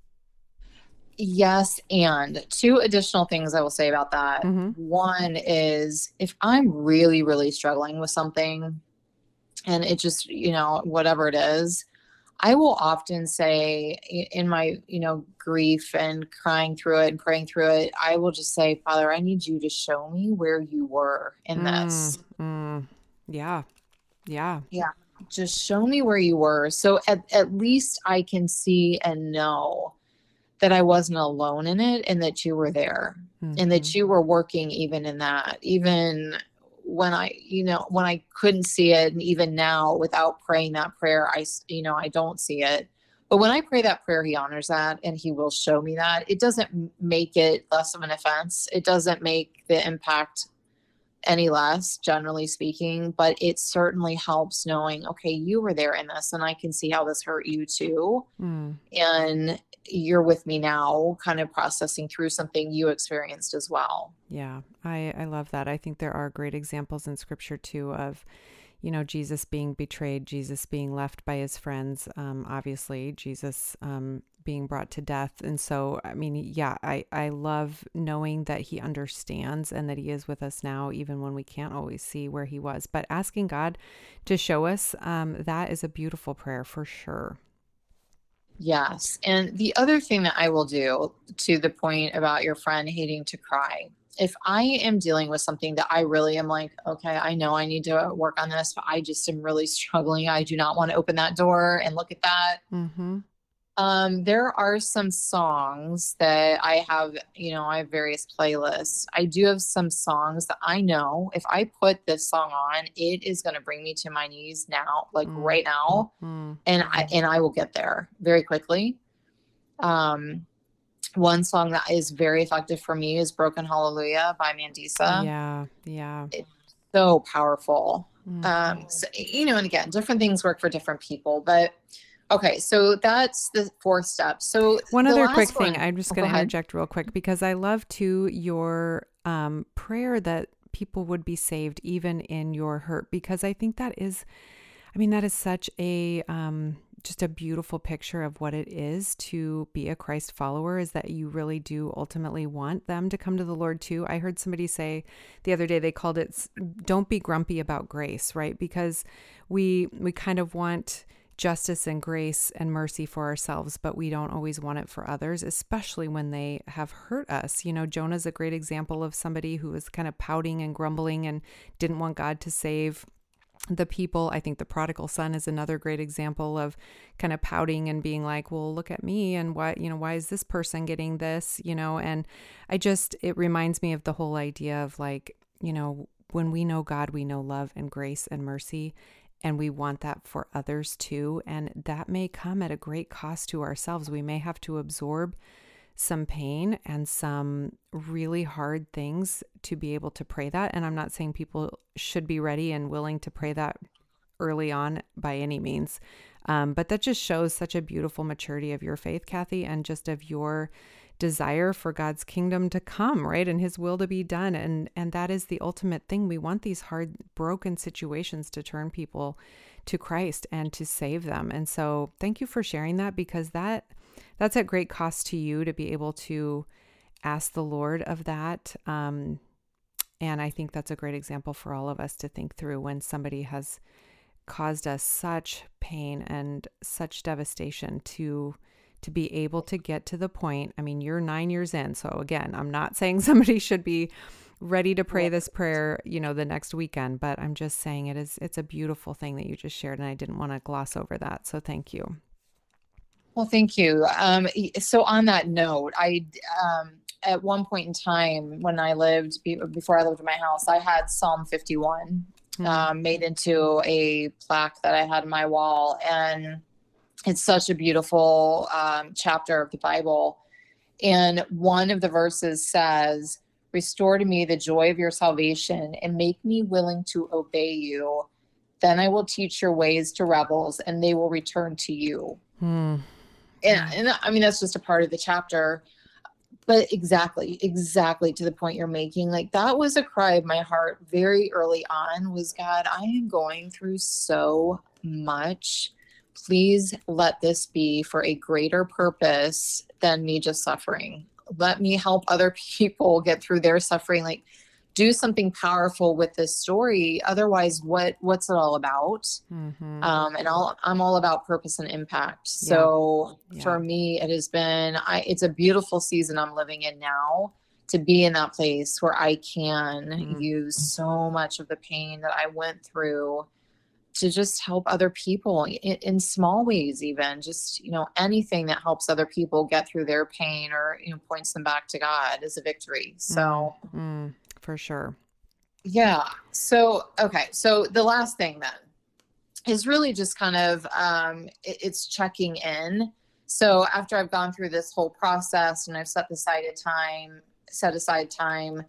Yes. And two additional things I will say about that. Mm-hmm. One is, if I'm really, really struggling with something and it just, you know, whatever it is, I will often say in my, you know, grief and crying through it and praying through it, I will just say, Father, I need you to show me where you were in mm, this. Mm, yeah. Yeah. Yeah. Just show me where you were. So at, at least I can see and know that I wasn't alone in it, and that you were there, mm-hmm. and that you were working even in that, even when I, you know, when I couldn't see it. And even now, without praying that prayer, I, you know, I don't see it. But when I pray that prayer, he honors that, and he will show me that. It doesn't make it less of an offense. It doesn't make the impact any less, generally speaking, but it certainly helps knowing, okay, you were there in this, and I can see how this hurt you too. Mm. And you're with me now, kind of processing through something you experienced as well. Yeah, I, I love that. I think there are great examples in scripture too of, you know, Jesus being betrayed, Jesus being left by his friends, um, obviously Jesus um, being brought to death. And so, I mean, yeah, I, I love knowing that he understands and that he is with us now, even when we can't always see where he was. But asking God to show us, um, that is a beautiful prayer for sure. Yes. And the other thing that I will do, to the point about your friend hating to cry, if I am dealing with something that I really am like, okay, I know I need to work on this, but I just am really struggling. I do not want to open that door and look at that. Mm-hmm. Um, there are some songs that I have, you know, I have various playlists. I do have some songs that I know if I put this song on, it is going to bring me to my knees now, like Mm. right now. Mm. And I, and I will get there very quickly. Um, one song that is very effective for me is Broken Hallelujah by Mandisa. Yeah. Yeah. It's so powerful. Mm. Um, so, you know, and again, different things work for different people, but okay, so that's the fourth step. So one the other last quick thing, one- I'm just oh, going go to ahead. interject real quick, because I love too your um, prayer that people would be saved even in your hurt, because I think that is, I mean, that is such a, um, just a beautiful picture of what it is to be a Christ follower, is that you really do ultimately want them to come to the Lord too. I heard somebody say the other day, they called it, don't be grumpy about grace, right? Because we, we kind of want justice and grace and mercy for ourselves, but we don't always want it for others, especially when they have hurt us. You know, Jonah's a great example of somebody who was kind of pouting and grumbling and didn't want God to save the people. I think the prodigal son is another great example of kind of pouting and being like, well, look at me, and why, you know, why is this person getting this, you know? And I just, it reminds me of the whole idea of like, you know, when we know God, we know love and grace and mercy, and we want that for others too. And that may come at a great cost to ourselves. We may have to absorb some pain and some really hard things to be able to pray that. And I'm not saying people should be ready and willing to pray that early on by any means. Um, but that just shows such a beautiful maturity of your faith, Kathy, and just of your desire for God's kingdom to come, right? And his will to be done. And, and that is the ultimate thing. We want these hard, broken situations to turn people to Christ and to save them. And so thank you for sharing that, because that, that's at great cost to you to be able to ask the Lord of that. Um, and I think that's a great example for all of us to think through when somebody has caused us such pain and such devastation to to be able to get to the point. I mean, you're nine years in. So again, I'm not saying somebody should be ready to pray this prayer, you know, the next weekend, but I'm just saying it is, it's a beautiful thing that you just shared, and I didn't want to gloss over that. So thank you. Well, thank you. Um, so on that note, I, um, at one point in time when I lived, before I lived in my house, I had Psalm fifty-one mm-hmm. um, made into a plaque that I had on my wall. And it's such a beautiful um, chapter of the Bible. And one of the verses says, "Restore to me the joy of your salvation and make me willing to obey you. Then I will teach your ways to rebels and they will return to you." Hmm. And, and I mean, that's just a part of the chapter, but exactly, exactly to the point you're making. Like, that was a cry of my heart very early on, was, God, I am going through so much. Please let this be for a greater purpose than me just suffering. Let me help other people get through their suffering. Like, do something powerful with this story. Otherwise, what, what's it all about? Mm-hmm. Um, and all, I'm all about purpose and impact. So yeah. Yeah. For me, it has been, I, it's a beautiful season I'm living in now, to be in that place where I can mm-hmm. use so much of the pain that I went through to just help other people in, in small ways, even just, you know, anything that helps other people get through their pain or, you know, points them back to God is a victory. So mm-hmm. For sure. Yeah. So, okay. So the last thing then is really just kind of, um, it, it's checking in. So after I've gone through this whole process and I've set aside a time, set aside time,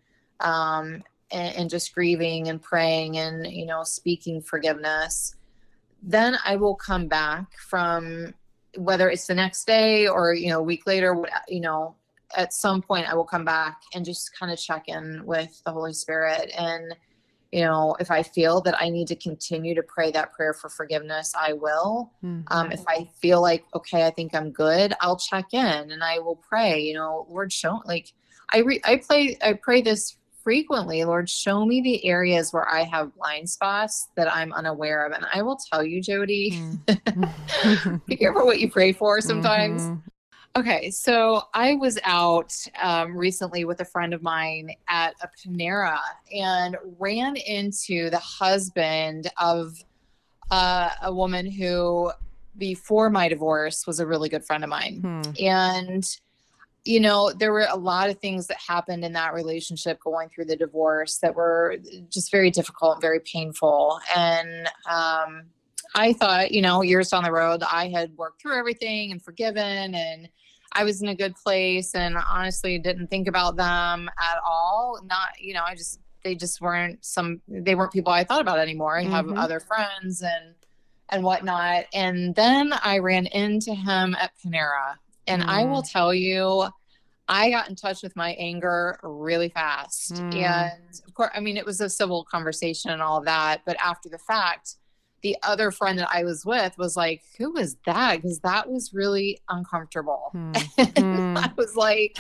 um, and, and just grieving and praying and, you know, speaking forgiveness, then I will come back from whether it's the next day or, you know, a week later, you know, at some point I will come back and just kind of check in with the Holy Spirit. And, you know, if I feel that I need to continue to pray that prayer for forgiveness, I will. Mm-hmm. Um, if I feel like, okay, I think I'm good, I'll check in and I will pray, you know, Lord, show, like I re- I play, I pray this frequently. Lord, show me the areas where I have blind spots that I'm unaware of. And I will tell you, Jody, mm-hmm. be careful what you pray for sometimes. Mm-hmm. Okay, so I was out um, recently with a friend of mine at a Panera and ran into the husband of uh, a woman who, before my divorce, was a really good friend of mine. Hmm. And, you know, there were a lot of things that happened in that relationship going through the divorce that were just very difficult and very painful. And um, I thought, you know, years down the road, I had worked through everything and forgiven, and I was in a good place, and honestly didn't think about them at all. Not, you know, I just, they just weren't some, they weren't people I thought about anymore. I have mm-hmm. other friends and, and whatnot. And then I ran into him at Panera, and mm. I will tell you, I got in touch with my anger really fast. Mm. And of course, I mean, it was a civil conversation and all of that, but after the fact, the other friend that I was with was like, who was that? Because that was really uncomfortable. Mm. And I was like,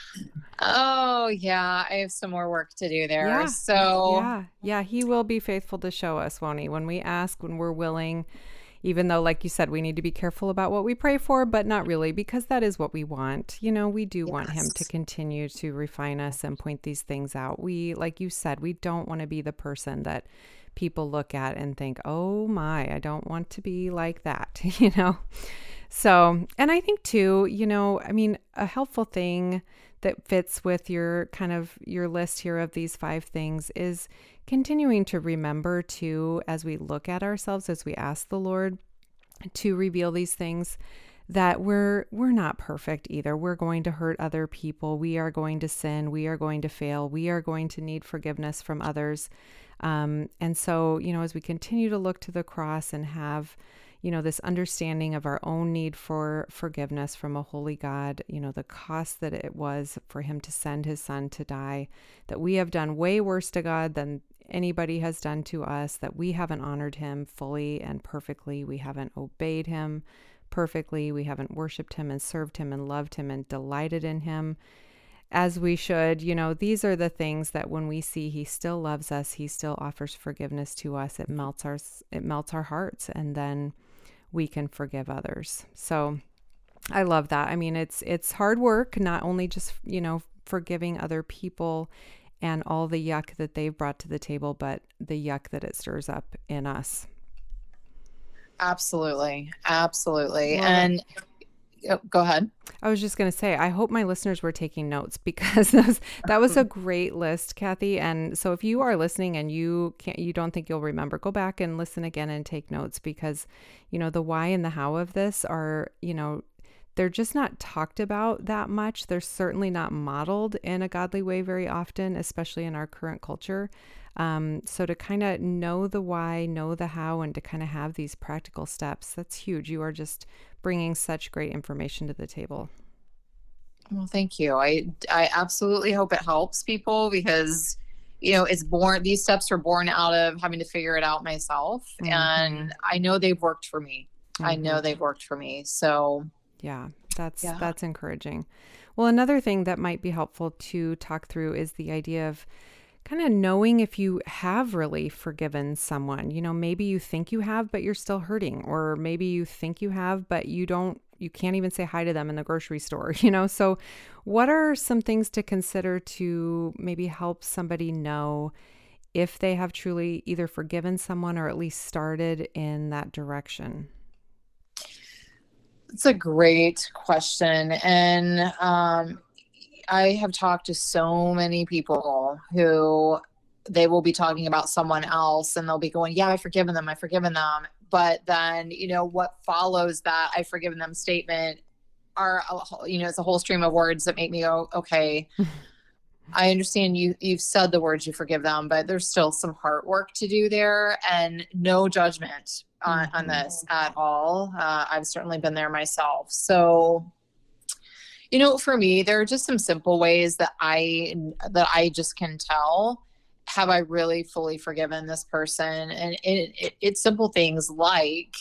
oh, yeah, I have some more work to do there. Yeah. So, yeah, yeah, he will be faithful to show us, won't he? When we ask, when we're willing, even though, like you said, we need to be careful about what we pray for, but not really, because that is what we want. You know, we do yes. want him to continue to refine us and point these things out. We, like you said, we don't want to be the person that people look at and think, oh my, I don't want to be like that, you know? So, and I think too, you know, I mean, a helpful thing that fits with your kind of your list here of these five things is continuing to remember too, as we look at ourselves, as we ask the Lord to reveal these things, that we're we're not perfect either. We're going to hurt other people. We are going to sin. We are going to fail. We are going to need forgiveness from others. Um, and so, you know, as we continue to look to the cross and have, you know, this understanding of our own need for forgiveness from a holy God, you know, the cost that it was for him to send his son to die, that we have done way worse to God than anybody has done to us, that we haven't honored him fully and perfectly. We haven't obeyed him perfectly. We haven't worshiped him and served him and loved him and delighted in him as we should. You know, these are the things that when we see he still loves us, he still offers forgiveness to us, it melts our, it melts our hearts, and then we can forgive others. So I love that. I mean, it's, it's hard work, not only just, you know, forgiving other people and all the yuck that they've brought to the table, but the yuck that it stirs up in us. Absolutely. Absolutely. Well, and oh, go ahead. I was just going to say, I hope my listeners were taking notes, because that was, that was a great list, Kathy. And so if you are listening and you can't, you don't think you'll remember, go back and listen again and take notes, because, you know, the why and the how of this are, you know, they're just not talked about that much. They're certainly not modeled in a godly way very often, especially in our current culture. Um, so to kind of know the why, know the how, and to kind of have these practical steps, that's huge. You are just bringing such great information to the table. Well, thank you. I, I absolutely hope it helps people, because, you know, it's born, these steps are born out of having to figure it out myself. Mm-hmm. And I know they've worked for me. Mm-hmm. I know they've worked for me. So yeah, that's, yeah. that's encouraging. Well, another thing that might be helpful to talk through is the idea of kind of knowing if you have really forgiven someone. You know, maybe you think you have, but you're still hurting, or maybe you think you have, but you don't, you can't even say hi to them in the grocery store, you know? So what are some things to consider to maybe help somebody know if they have truly either forgiven someone or at least started in that direction? It's a great question. And, um, I have talked to so many people who they will be talking about someone else and they'll be going, yeah, I've forgiven them. I've forgiven them. But then, you know, what follows that I've forgiven them statement are, you know, it's a whole stream of words that make me go, okay, I understand you, you've said the words, you forgive them, but there's still some heart work to do there, and no judgment on, Mm-hmm. on this at all. Uh, I've certainly been there myself. So, you know, for me, there are just some simple ways that I, that I just can tell, have I really fully forgiven this person? And it, it, it's simple things like,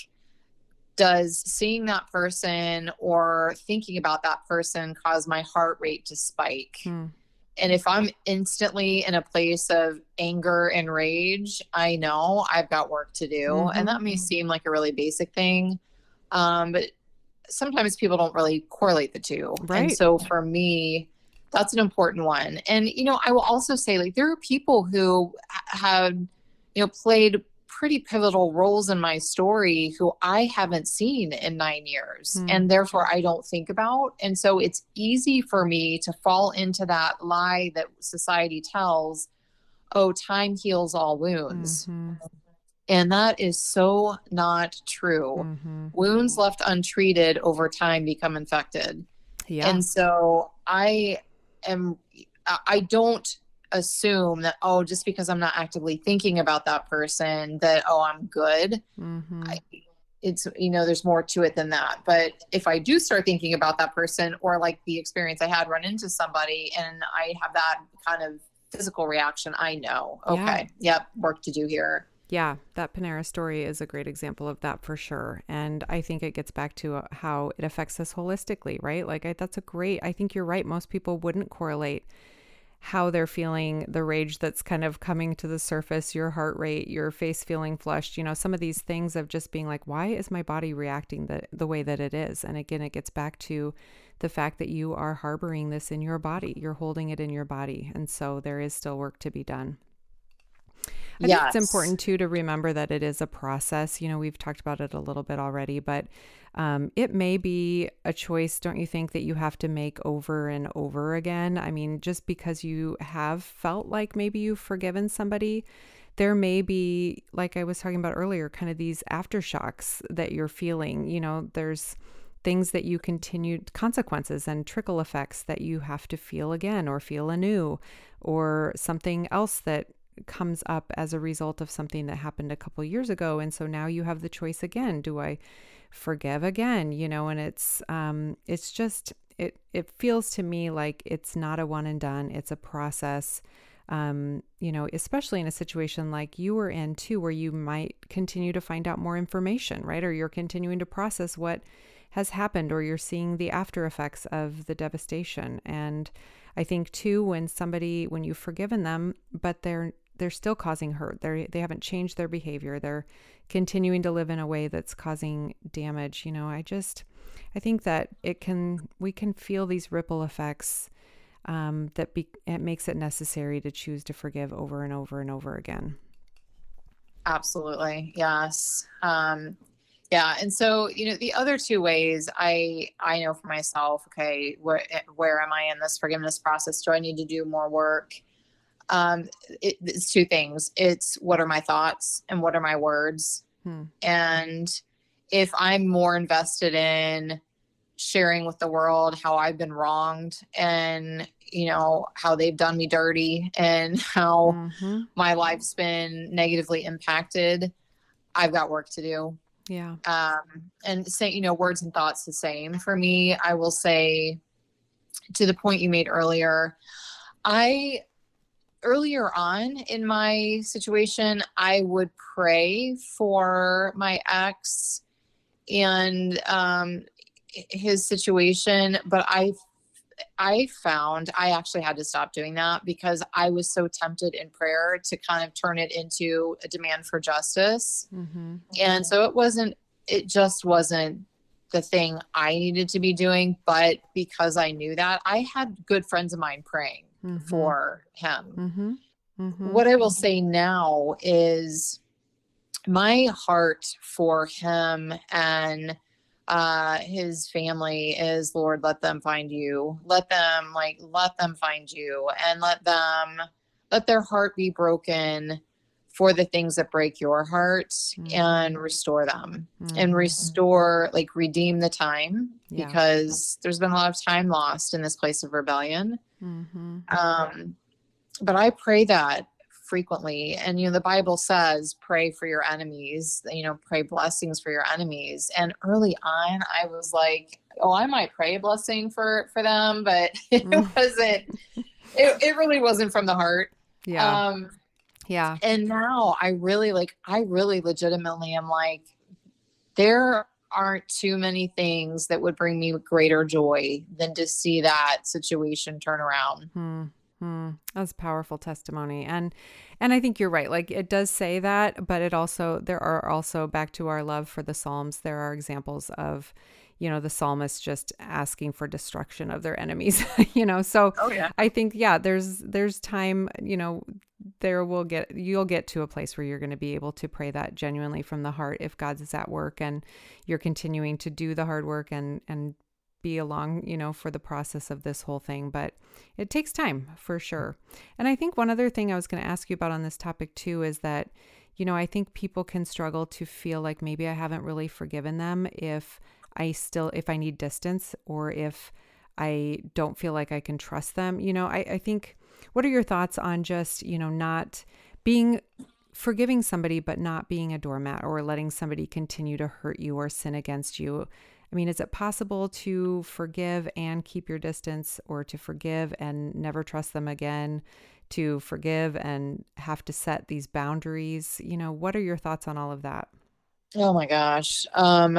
does seeing that person or thinking about that person cause my heart rate to spike? Hmm. And if I'm instantly in a place of anger and rage, I know I've got work to do. Mm-hmm. And that may seem like a really basic thing. Um, but sometimes people don't really correlate the two. Right. And so for me, that's an important one. And, you know, I will also say, like, there are people who have, you know, played pretty pivotal roles in my story who I haven't seen in nine years Hmm. and therefore I don't think about. And so it's easy for me to fall into that lie that society tells, oh, time heals all wounds. Mm-hmm. And that is so not true. Mm-hmm. Wounds left untreated over time become infected. Yeah. And so I am, I don't assume that, oh, just because I'm not actively thinking about that person, that, oh, I'm good. Mm-hmm. I, it's, you know, there's more to it than that. But if I do start thinking about that person, or like the experience I had, run into somebody and I have that kind of physical reaction, I know, okay, Yeah. yep, work to do here. Yeah, that Panera story is a great example of that for sure. And I think it gets back to how it affects us holistically, right? Like I, that's a great, I think you're right. Most people wouldn't correlate how they're feeling, the rage that's kind of coming to the surface, your heart rate, your face feeling flushed, you know, some of these things of just being like, why is my body reacting the, the way that it is? And again, it gets back to the fact that you are harboring this in your body. You're holding it in your body. And so there is still work to be done. I Yes. think it's important too to remember that it is a process. You know, we've talked about it a little bit already, but um, it may be a choice, don't you think, that you have to make over and over again? I mean, just because you have felt like maybe you've forgiven somebody, there may be, like I was talking about earlier, kind of these aftershocks that you're feeling. You know, there's things that you continue, consequences and trickle effects that you have to feel again or feel anew, or something else that comes up as a result of something that happened a couple years ago. And so now you have the choice again. Do I forgive again? You know, and it's, um, it's just, it, it feels to me like it's not a one and done. It's a process, um, you know, especially in a situation like you were in too, where you might continue to find out more information, right? Or you're continuing to process what has happened, or you're seeing the after effects of the devastation. And I think too, when somebody, when you've forgiven them, but they're, they're still causing hurt. They they haven't changed their behavior. They're continuing to live in a way that's causing damage. You know, I just, I think that it can, we can feel these ripple effects um, that be, it makes it necessary to choose to forgive over and over and over again. Absolutely. Yes. Um, yeah. And so, you know, the other two ways I, I know for myself, okay, where, where am I in this forgiveness process? Do I need to do more work? Um, it, it's two things. It's what are my thoughts and what are my words? Hmm. And if I'm more invested in sharing with the world how I've been wronged and, you know, how they've done me dirty and how mm-hmm. my life's been negatively impacted, I've got work to do. Yeah. Um, and say, you know, words and thoughts the same. For me, I will say, to the point you made earlier, I, earlier on in my situation, I would pray for my ex and um, his situation, but I, I found I actually had to stop doing that because I was so tempted in prayer to kind of turn it into a demand for justice. Mm-hmm. And so it wasn't, it just wasn't the thing I needed to be doing. But because I knew that, I had good friends of mine praying mm-hmm. for him. Mm-hmm. Mm-hmm. What I will say now is my heart for him and uh his family is, Lord, let them find you. Let them like, let them find you and let them, let their heart be broken for the things that break your heart Mm-hmm. and restore them Mm-hmm. and restore, like redeem the time, Yeah. because there's been a lot of time lost in this place of rebellion. Mm-hmm. Um, but I pray that frequently. And, you know, the Bible says, pray for your enemies, you know, pray blessings for your enemies. And early on, I was like, oh, I might pray a blessing for, for them, but it Mm. wasn't, it, it really wasn't from the heart. Yeah. Um, Yeah. and now I really like, I really legitimately am like, there aren't too many things that would bring me greater joy than to see that situation turn around. Hmm. Hmm. That's powerful testimony. And, and I think you're right. Like it does say that, but it also, there are also, back to our love for the Psalms, there are examples of, you know, the psalmist just asking for destruction of their enemies, you know? So Oh yeah. I think, yeah, there's, there's time, you know, there will get, you'll get to a place where you're going to be able to pray that genuinely from the heart if God's is at work and you're continuing to do the hard work and, and be along, you know, for the process of this whole thing. But it takes time for sure. And I think one other thing I was going to ask you about on this topic too is that, you know, I think people can struggle to feel like maybe I haven't really forgiven them if I still, if I need distance or if I don't feel like I can trust them. You know, I, I think, what are your thoughts on just, you know, not being forgiving somebody, but not being a doormat or letting somebody continue to hurt you or sin against you? I mean, is it possible to forgive and keep your distance, or to forgive and never trust them again, to forgive and have to set these boundaries? You know, what are your thoughts on all of that? Oh my gosh. Um,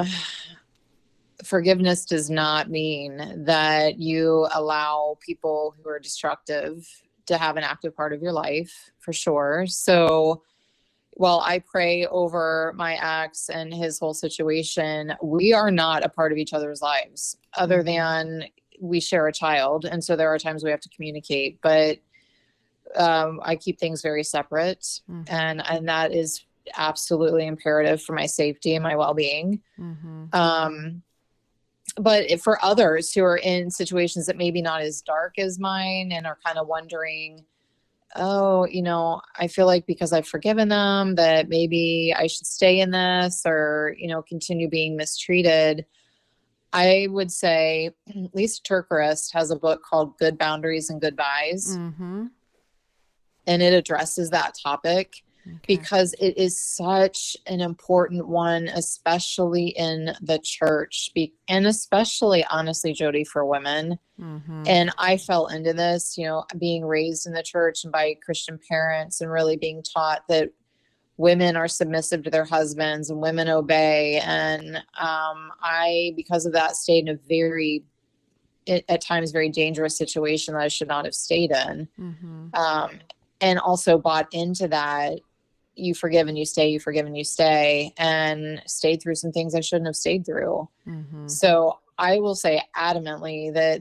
forgiveness does not mean that you allow people who are destructive to have an active part of your life, for sure. So while I pray over my ex and his whole situation, we are not a part of each other's lives other than we share a child. And so there are times we have to communicate, but um, I keep things very separate. Mm-hmm. And, and that is absolutely imperative for my safety and my well-being. Mm-hmm. Um, but if for others who are in situations that maybe not as dark as mine and are kind of wondering, oh, you know, I feel like because I've forgiven them that maybe I should stay in this or, you know, continue being mistreated, I would say Lisa TerKeurst has a book called Good Boundaries and Goodbyes. Mm-hmm. And it addresses that topic. Okay. Because it is such an important one, especially in the church, and especially, honestly, Jody, for women. Mm-hmm. And I fell into this, you know, being raised in the church and by Christian parents and really being taught that women are submissive to their husbands and women obey. And um, I, because of that, stayed in a very, at times, very dangerous situation that I should not have stayed in. Mm-hmm. Um, and also bought into that. You forgive and you stay, you forgive and you stay, and stayed through some things I shouldn't have stayed through. Mm-hmm. So I will say adamantly that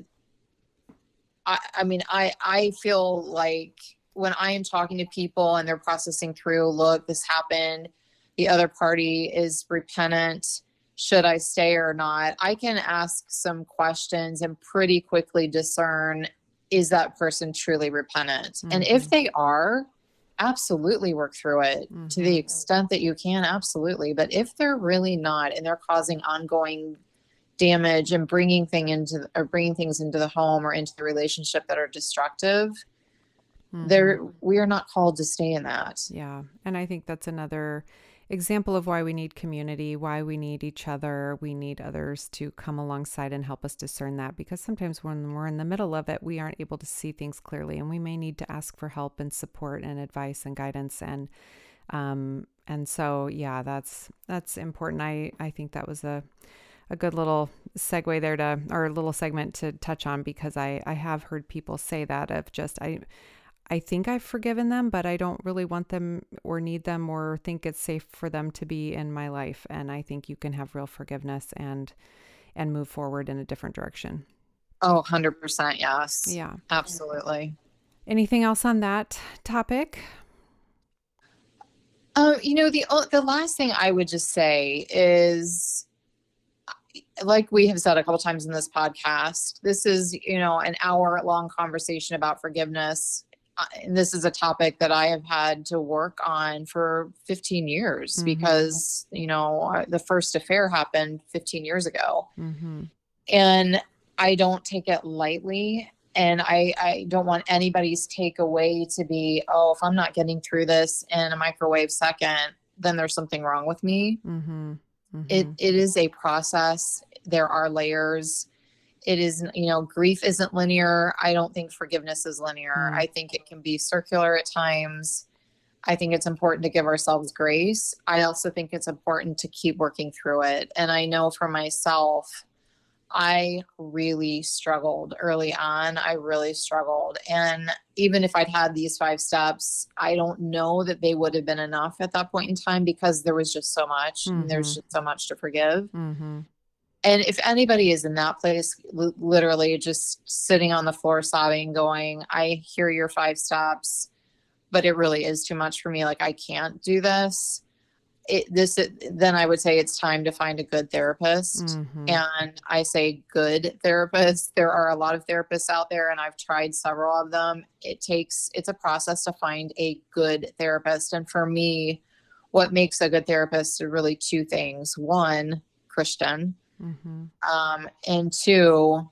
I, I mean, I, I feel like when I am talking to people and they're processing through, look, this happened, the other party is repentant, should I stay or not? I can ask some questions and pretty quickly discern, is that person truly repentant? Mm-hmm. And if they are, absolutely work through it. Mm-hmm. To the extent that you can, absolutely. But if they're really not, and they're causing ongoing damage and bringing thing into or bringing things into the home or into the relationship that are destructive, mm-hmm. there we are not called to stay in that. Yeah, and I think that's another example of why we need community, why we need each other. We need others to come alongside and help us discern that, because sometimes when we're in the middle of it, we aren't able to see things clearly, and we may need to ask for help and support and advice and guidance. And um and so yeah, that's that's important. I I think that was a a good little segue there to, or a little segment to touch on, because I I have heard people say that of just I. I think I've forgiven them, but I don't really want them or need them or think it's safe for them to be in my life. And I think you can have real forgiveness and and move forward in a different direction. Oh, one hundred percent. Yes. Yeah. Absolutely. Anything else on that topic? Um, you know, the the last thing I would just say is, like we have said a couple times in this podcast, this is, you know, an hour long conversation about forgiveness. uh, and this is a topic that I have had to work on for fifteen years Mm-hmm. because, you know, the first affair happened fifteen years ago. Mm-hmm. And I don't take it lightly. And I, I don't want anybody's takeaway to be, oh, if I'm not getting through this in a microwave second, then there's something wrong with me. Mm-hmm. Mm-hmm. It, it is a process. There are layers. It is, you know, grief isn't linear. I don't think forgiveness is linear. Mm. I think it can be circular at times. I think it's important to give ourselves grace. I also think it's important to keep working through it. And I know for myself, I really struggled early on. I really struggled. And even if I'd had these five steps, I don't know that they would have been enough at that point in time because there was just so much. Mm-hmm. And there's just so much to forgive. Mm-hmm. And if anybody is in that place, l- literally just sitting on the floor sobbing, going, I hear your five steps, but it really is too much for me. Like, I can't do this. It, this, it, then I would say it's time to find a good therapist. Mm-hmm. And I say good therapist. There are a lot of therapists out there and I've tried several of them. It takes, it's a process to find a good therapist. And for me, what makes a good therapist are really two things. One, Christian. Mm-hmm. Um, and two,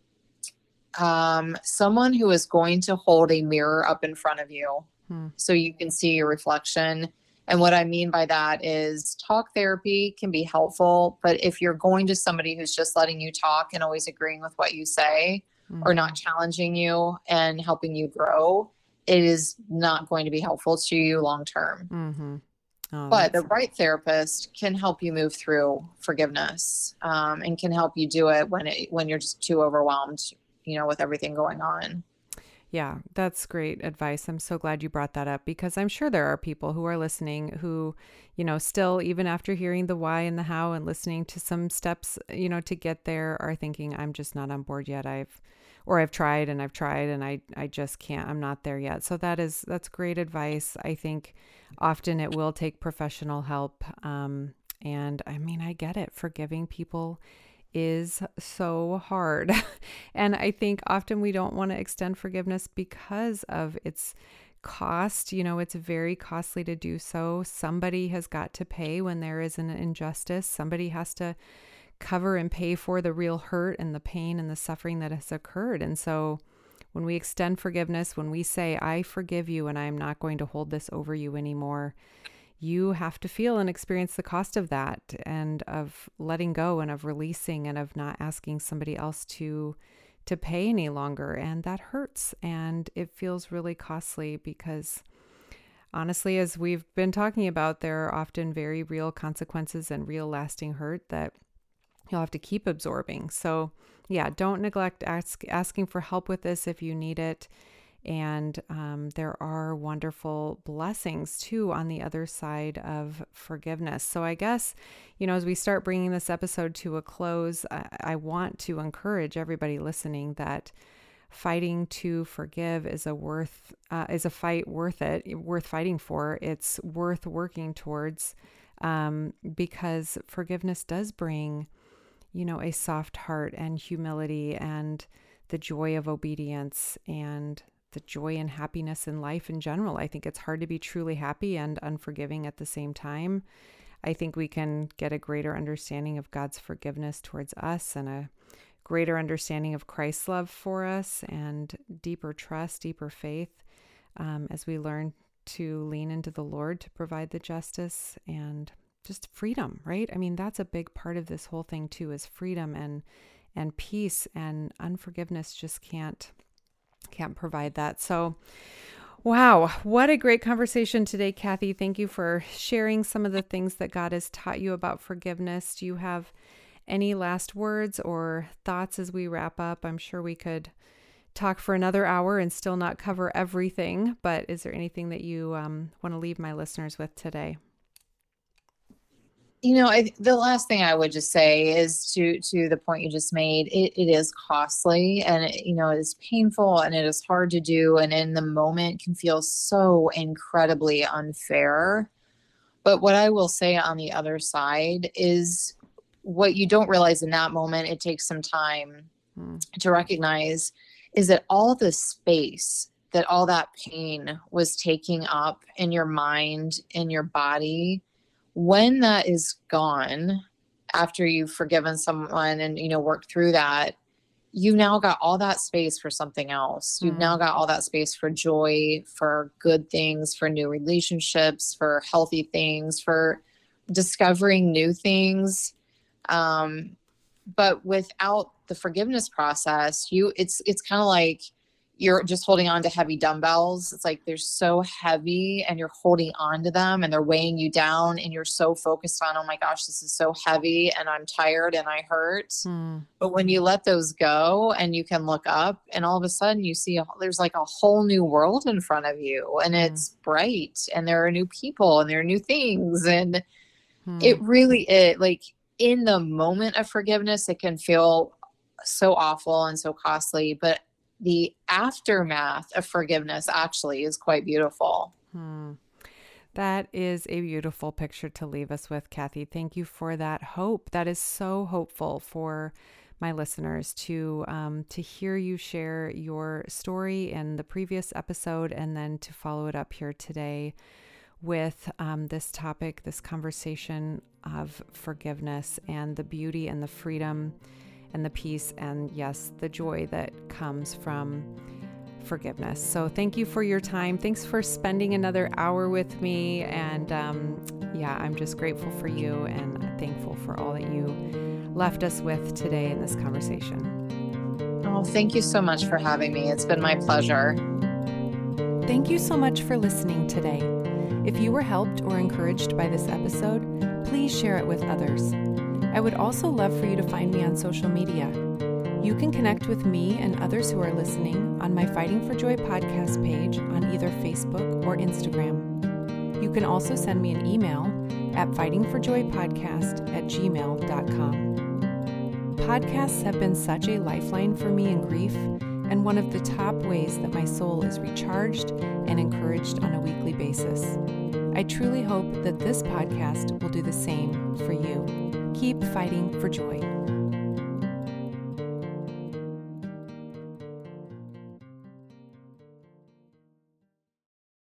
um, someone who is going to hold a mirror up in front of you Hmm. so you can see your reflection. And what I mean by that is talk therapy can be helpful, but if you're going to somebody who's just letting you talk and always agreeing with what you say Mm-hmm. or not challenging you and helping you grow, it is not going to be helpful to you long term. Mm-hmm. Oh, But that's- the right therapist can help you move through forgiveness, um, and can help you do it when it, when you're just too overwhelmed, you know, with everything going on. Yeah, that's great advice. I'm so glad you brought that up because I'm sure there are people who are listening who, you know, still, even after hearing the why and the how and listening to some steps, you know, to get there, are thinking, I'm just not on board yet. I've, or I've tried and I've tried and I, I just can't, I'm not there yet. So that is, that's great advice. I think often it will take professional help. Um, and I mean, I get it. Forgiving people is so hard. And I think often we don't want to extend forgiveness because of its cost. You know, it's very costly to do so. Somebody has got to pay when there is an injustice. Somebody has to cover and pay for the real hurt and the pain and the suffering that has occurred. And so when we extend forgiveness, when we say, I forgive you and I'm not going to hold this over you anymore, you have to feel and experience the cost of that and of letting go and of releasing and of not asking somebody else to to pay any longer. And that hurts and it feels really costly because honestly, as we've been talking about, there are often very real consequences and real lasting hurt that you'll have to keep absorbing. So yeah, don't neglect ask, asking for help with this if you need it. And um, there are wonderful blessings too on the other side of forgiveness. So I guess, you know, as we start bringing this episode to a close, I, I want to encourage everybody listening that fighting to forgive is a worth uh, is a fight worth it, worth fighting for. It's worth working towards um, because forgiveness does bring, you know, a soft heart and humility and the joy of obedience and the joy and happiness in life in general. I think it's hard to be truly happy and unforgiving at the same time. I think we can get a greater understanding of God's forgiveness towards us and a greater understanding of Christ's love for us and deeper trust, deeper faith um, as we learn to lean into the Lord to provide the justice and just freedom, right? I mean, that's a big part of this whole thing too, is freedom and and peace, and unforgiveness just can't can't provide that. So wow, what a great conversation today, Kathy. Thank you for sharing some of the things that God has taught you about forgiveness. Do you have any last words or thoughts as we wrap up? I'm sure we could talk for another hour and still not cover everything, but is there anything that you um, want to leave my listeners with today? You know, I, the last thing I would just say is to to the point you just made. It, it is costly, and it, you know, it is painful, and it is hard to do, and in the moment can feel so incredibly unfair. But what I will say on the other side is, what you don't realize in that moment, it takes some time Hmm. to recognize, is that all the space that all that pain was taking up in your mind, in your body, when that is gone, after you've forgiven someone and, you know, worked through that, you've now got all that space for something else. You've mm. now got all that space for joy, for good things, for new relationships, for healthy things, for discovering new things. Um, but without the forgiveness process, you, it's, it's kind of like you're just holding on to heavy dumbbells. It's like they're so heavy and you're holding on to them and they're weighing you down and you're so focused on, oh my gosh, this is so heavy and I'm tired and I hurt. Hmm. But when you let those go and you can look up and all of a sudden you see a, there's like a whole new world in front of you and hmm. it's bright and there are new people and there are new things. And hmm. it really is like in the moment of forgiveness, it can feel so awful and so costly, but the aftermath of forgiveness actually is quite beautiful. Hmm. That is a beautiful picture to leave us with, Kathy. Thank you for that hope. That is so hopeful for my listeners to um, to hear you share your story in the previous episode and then to follow it up here today with um, this topic, this conversation of forgiveness and the beauty and the freedom and the peace and yes, the joy that comes from forgiveness. So thank you for your time. Thanks for spending another hour with me. And um, yeah, I'm just grateful for you and thankful for all that you left us with today in this conversation. Oh, thank you so much for having me. It's been my pleasure. Thank you so much for listening today. If you were helped or encouraged by this episode, please share it with others. I would also love for you to find me on social media. You can connect with me and others who are listening on my Fighting for Joy podcast page on either Facebook or Instagram. You can also send me an email at fightingforjoypodcast at gmail dot com. Podcasts have been such a lifeline for me in grief and one of the top ways that my soul is recharged and encouraged on a weekly basis. I truly hope that this podcast will do the same for you. Keep fighting for joy.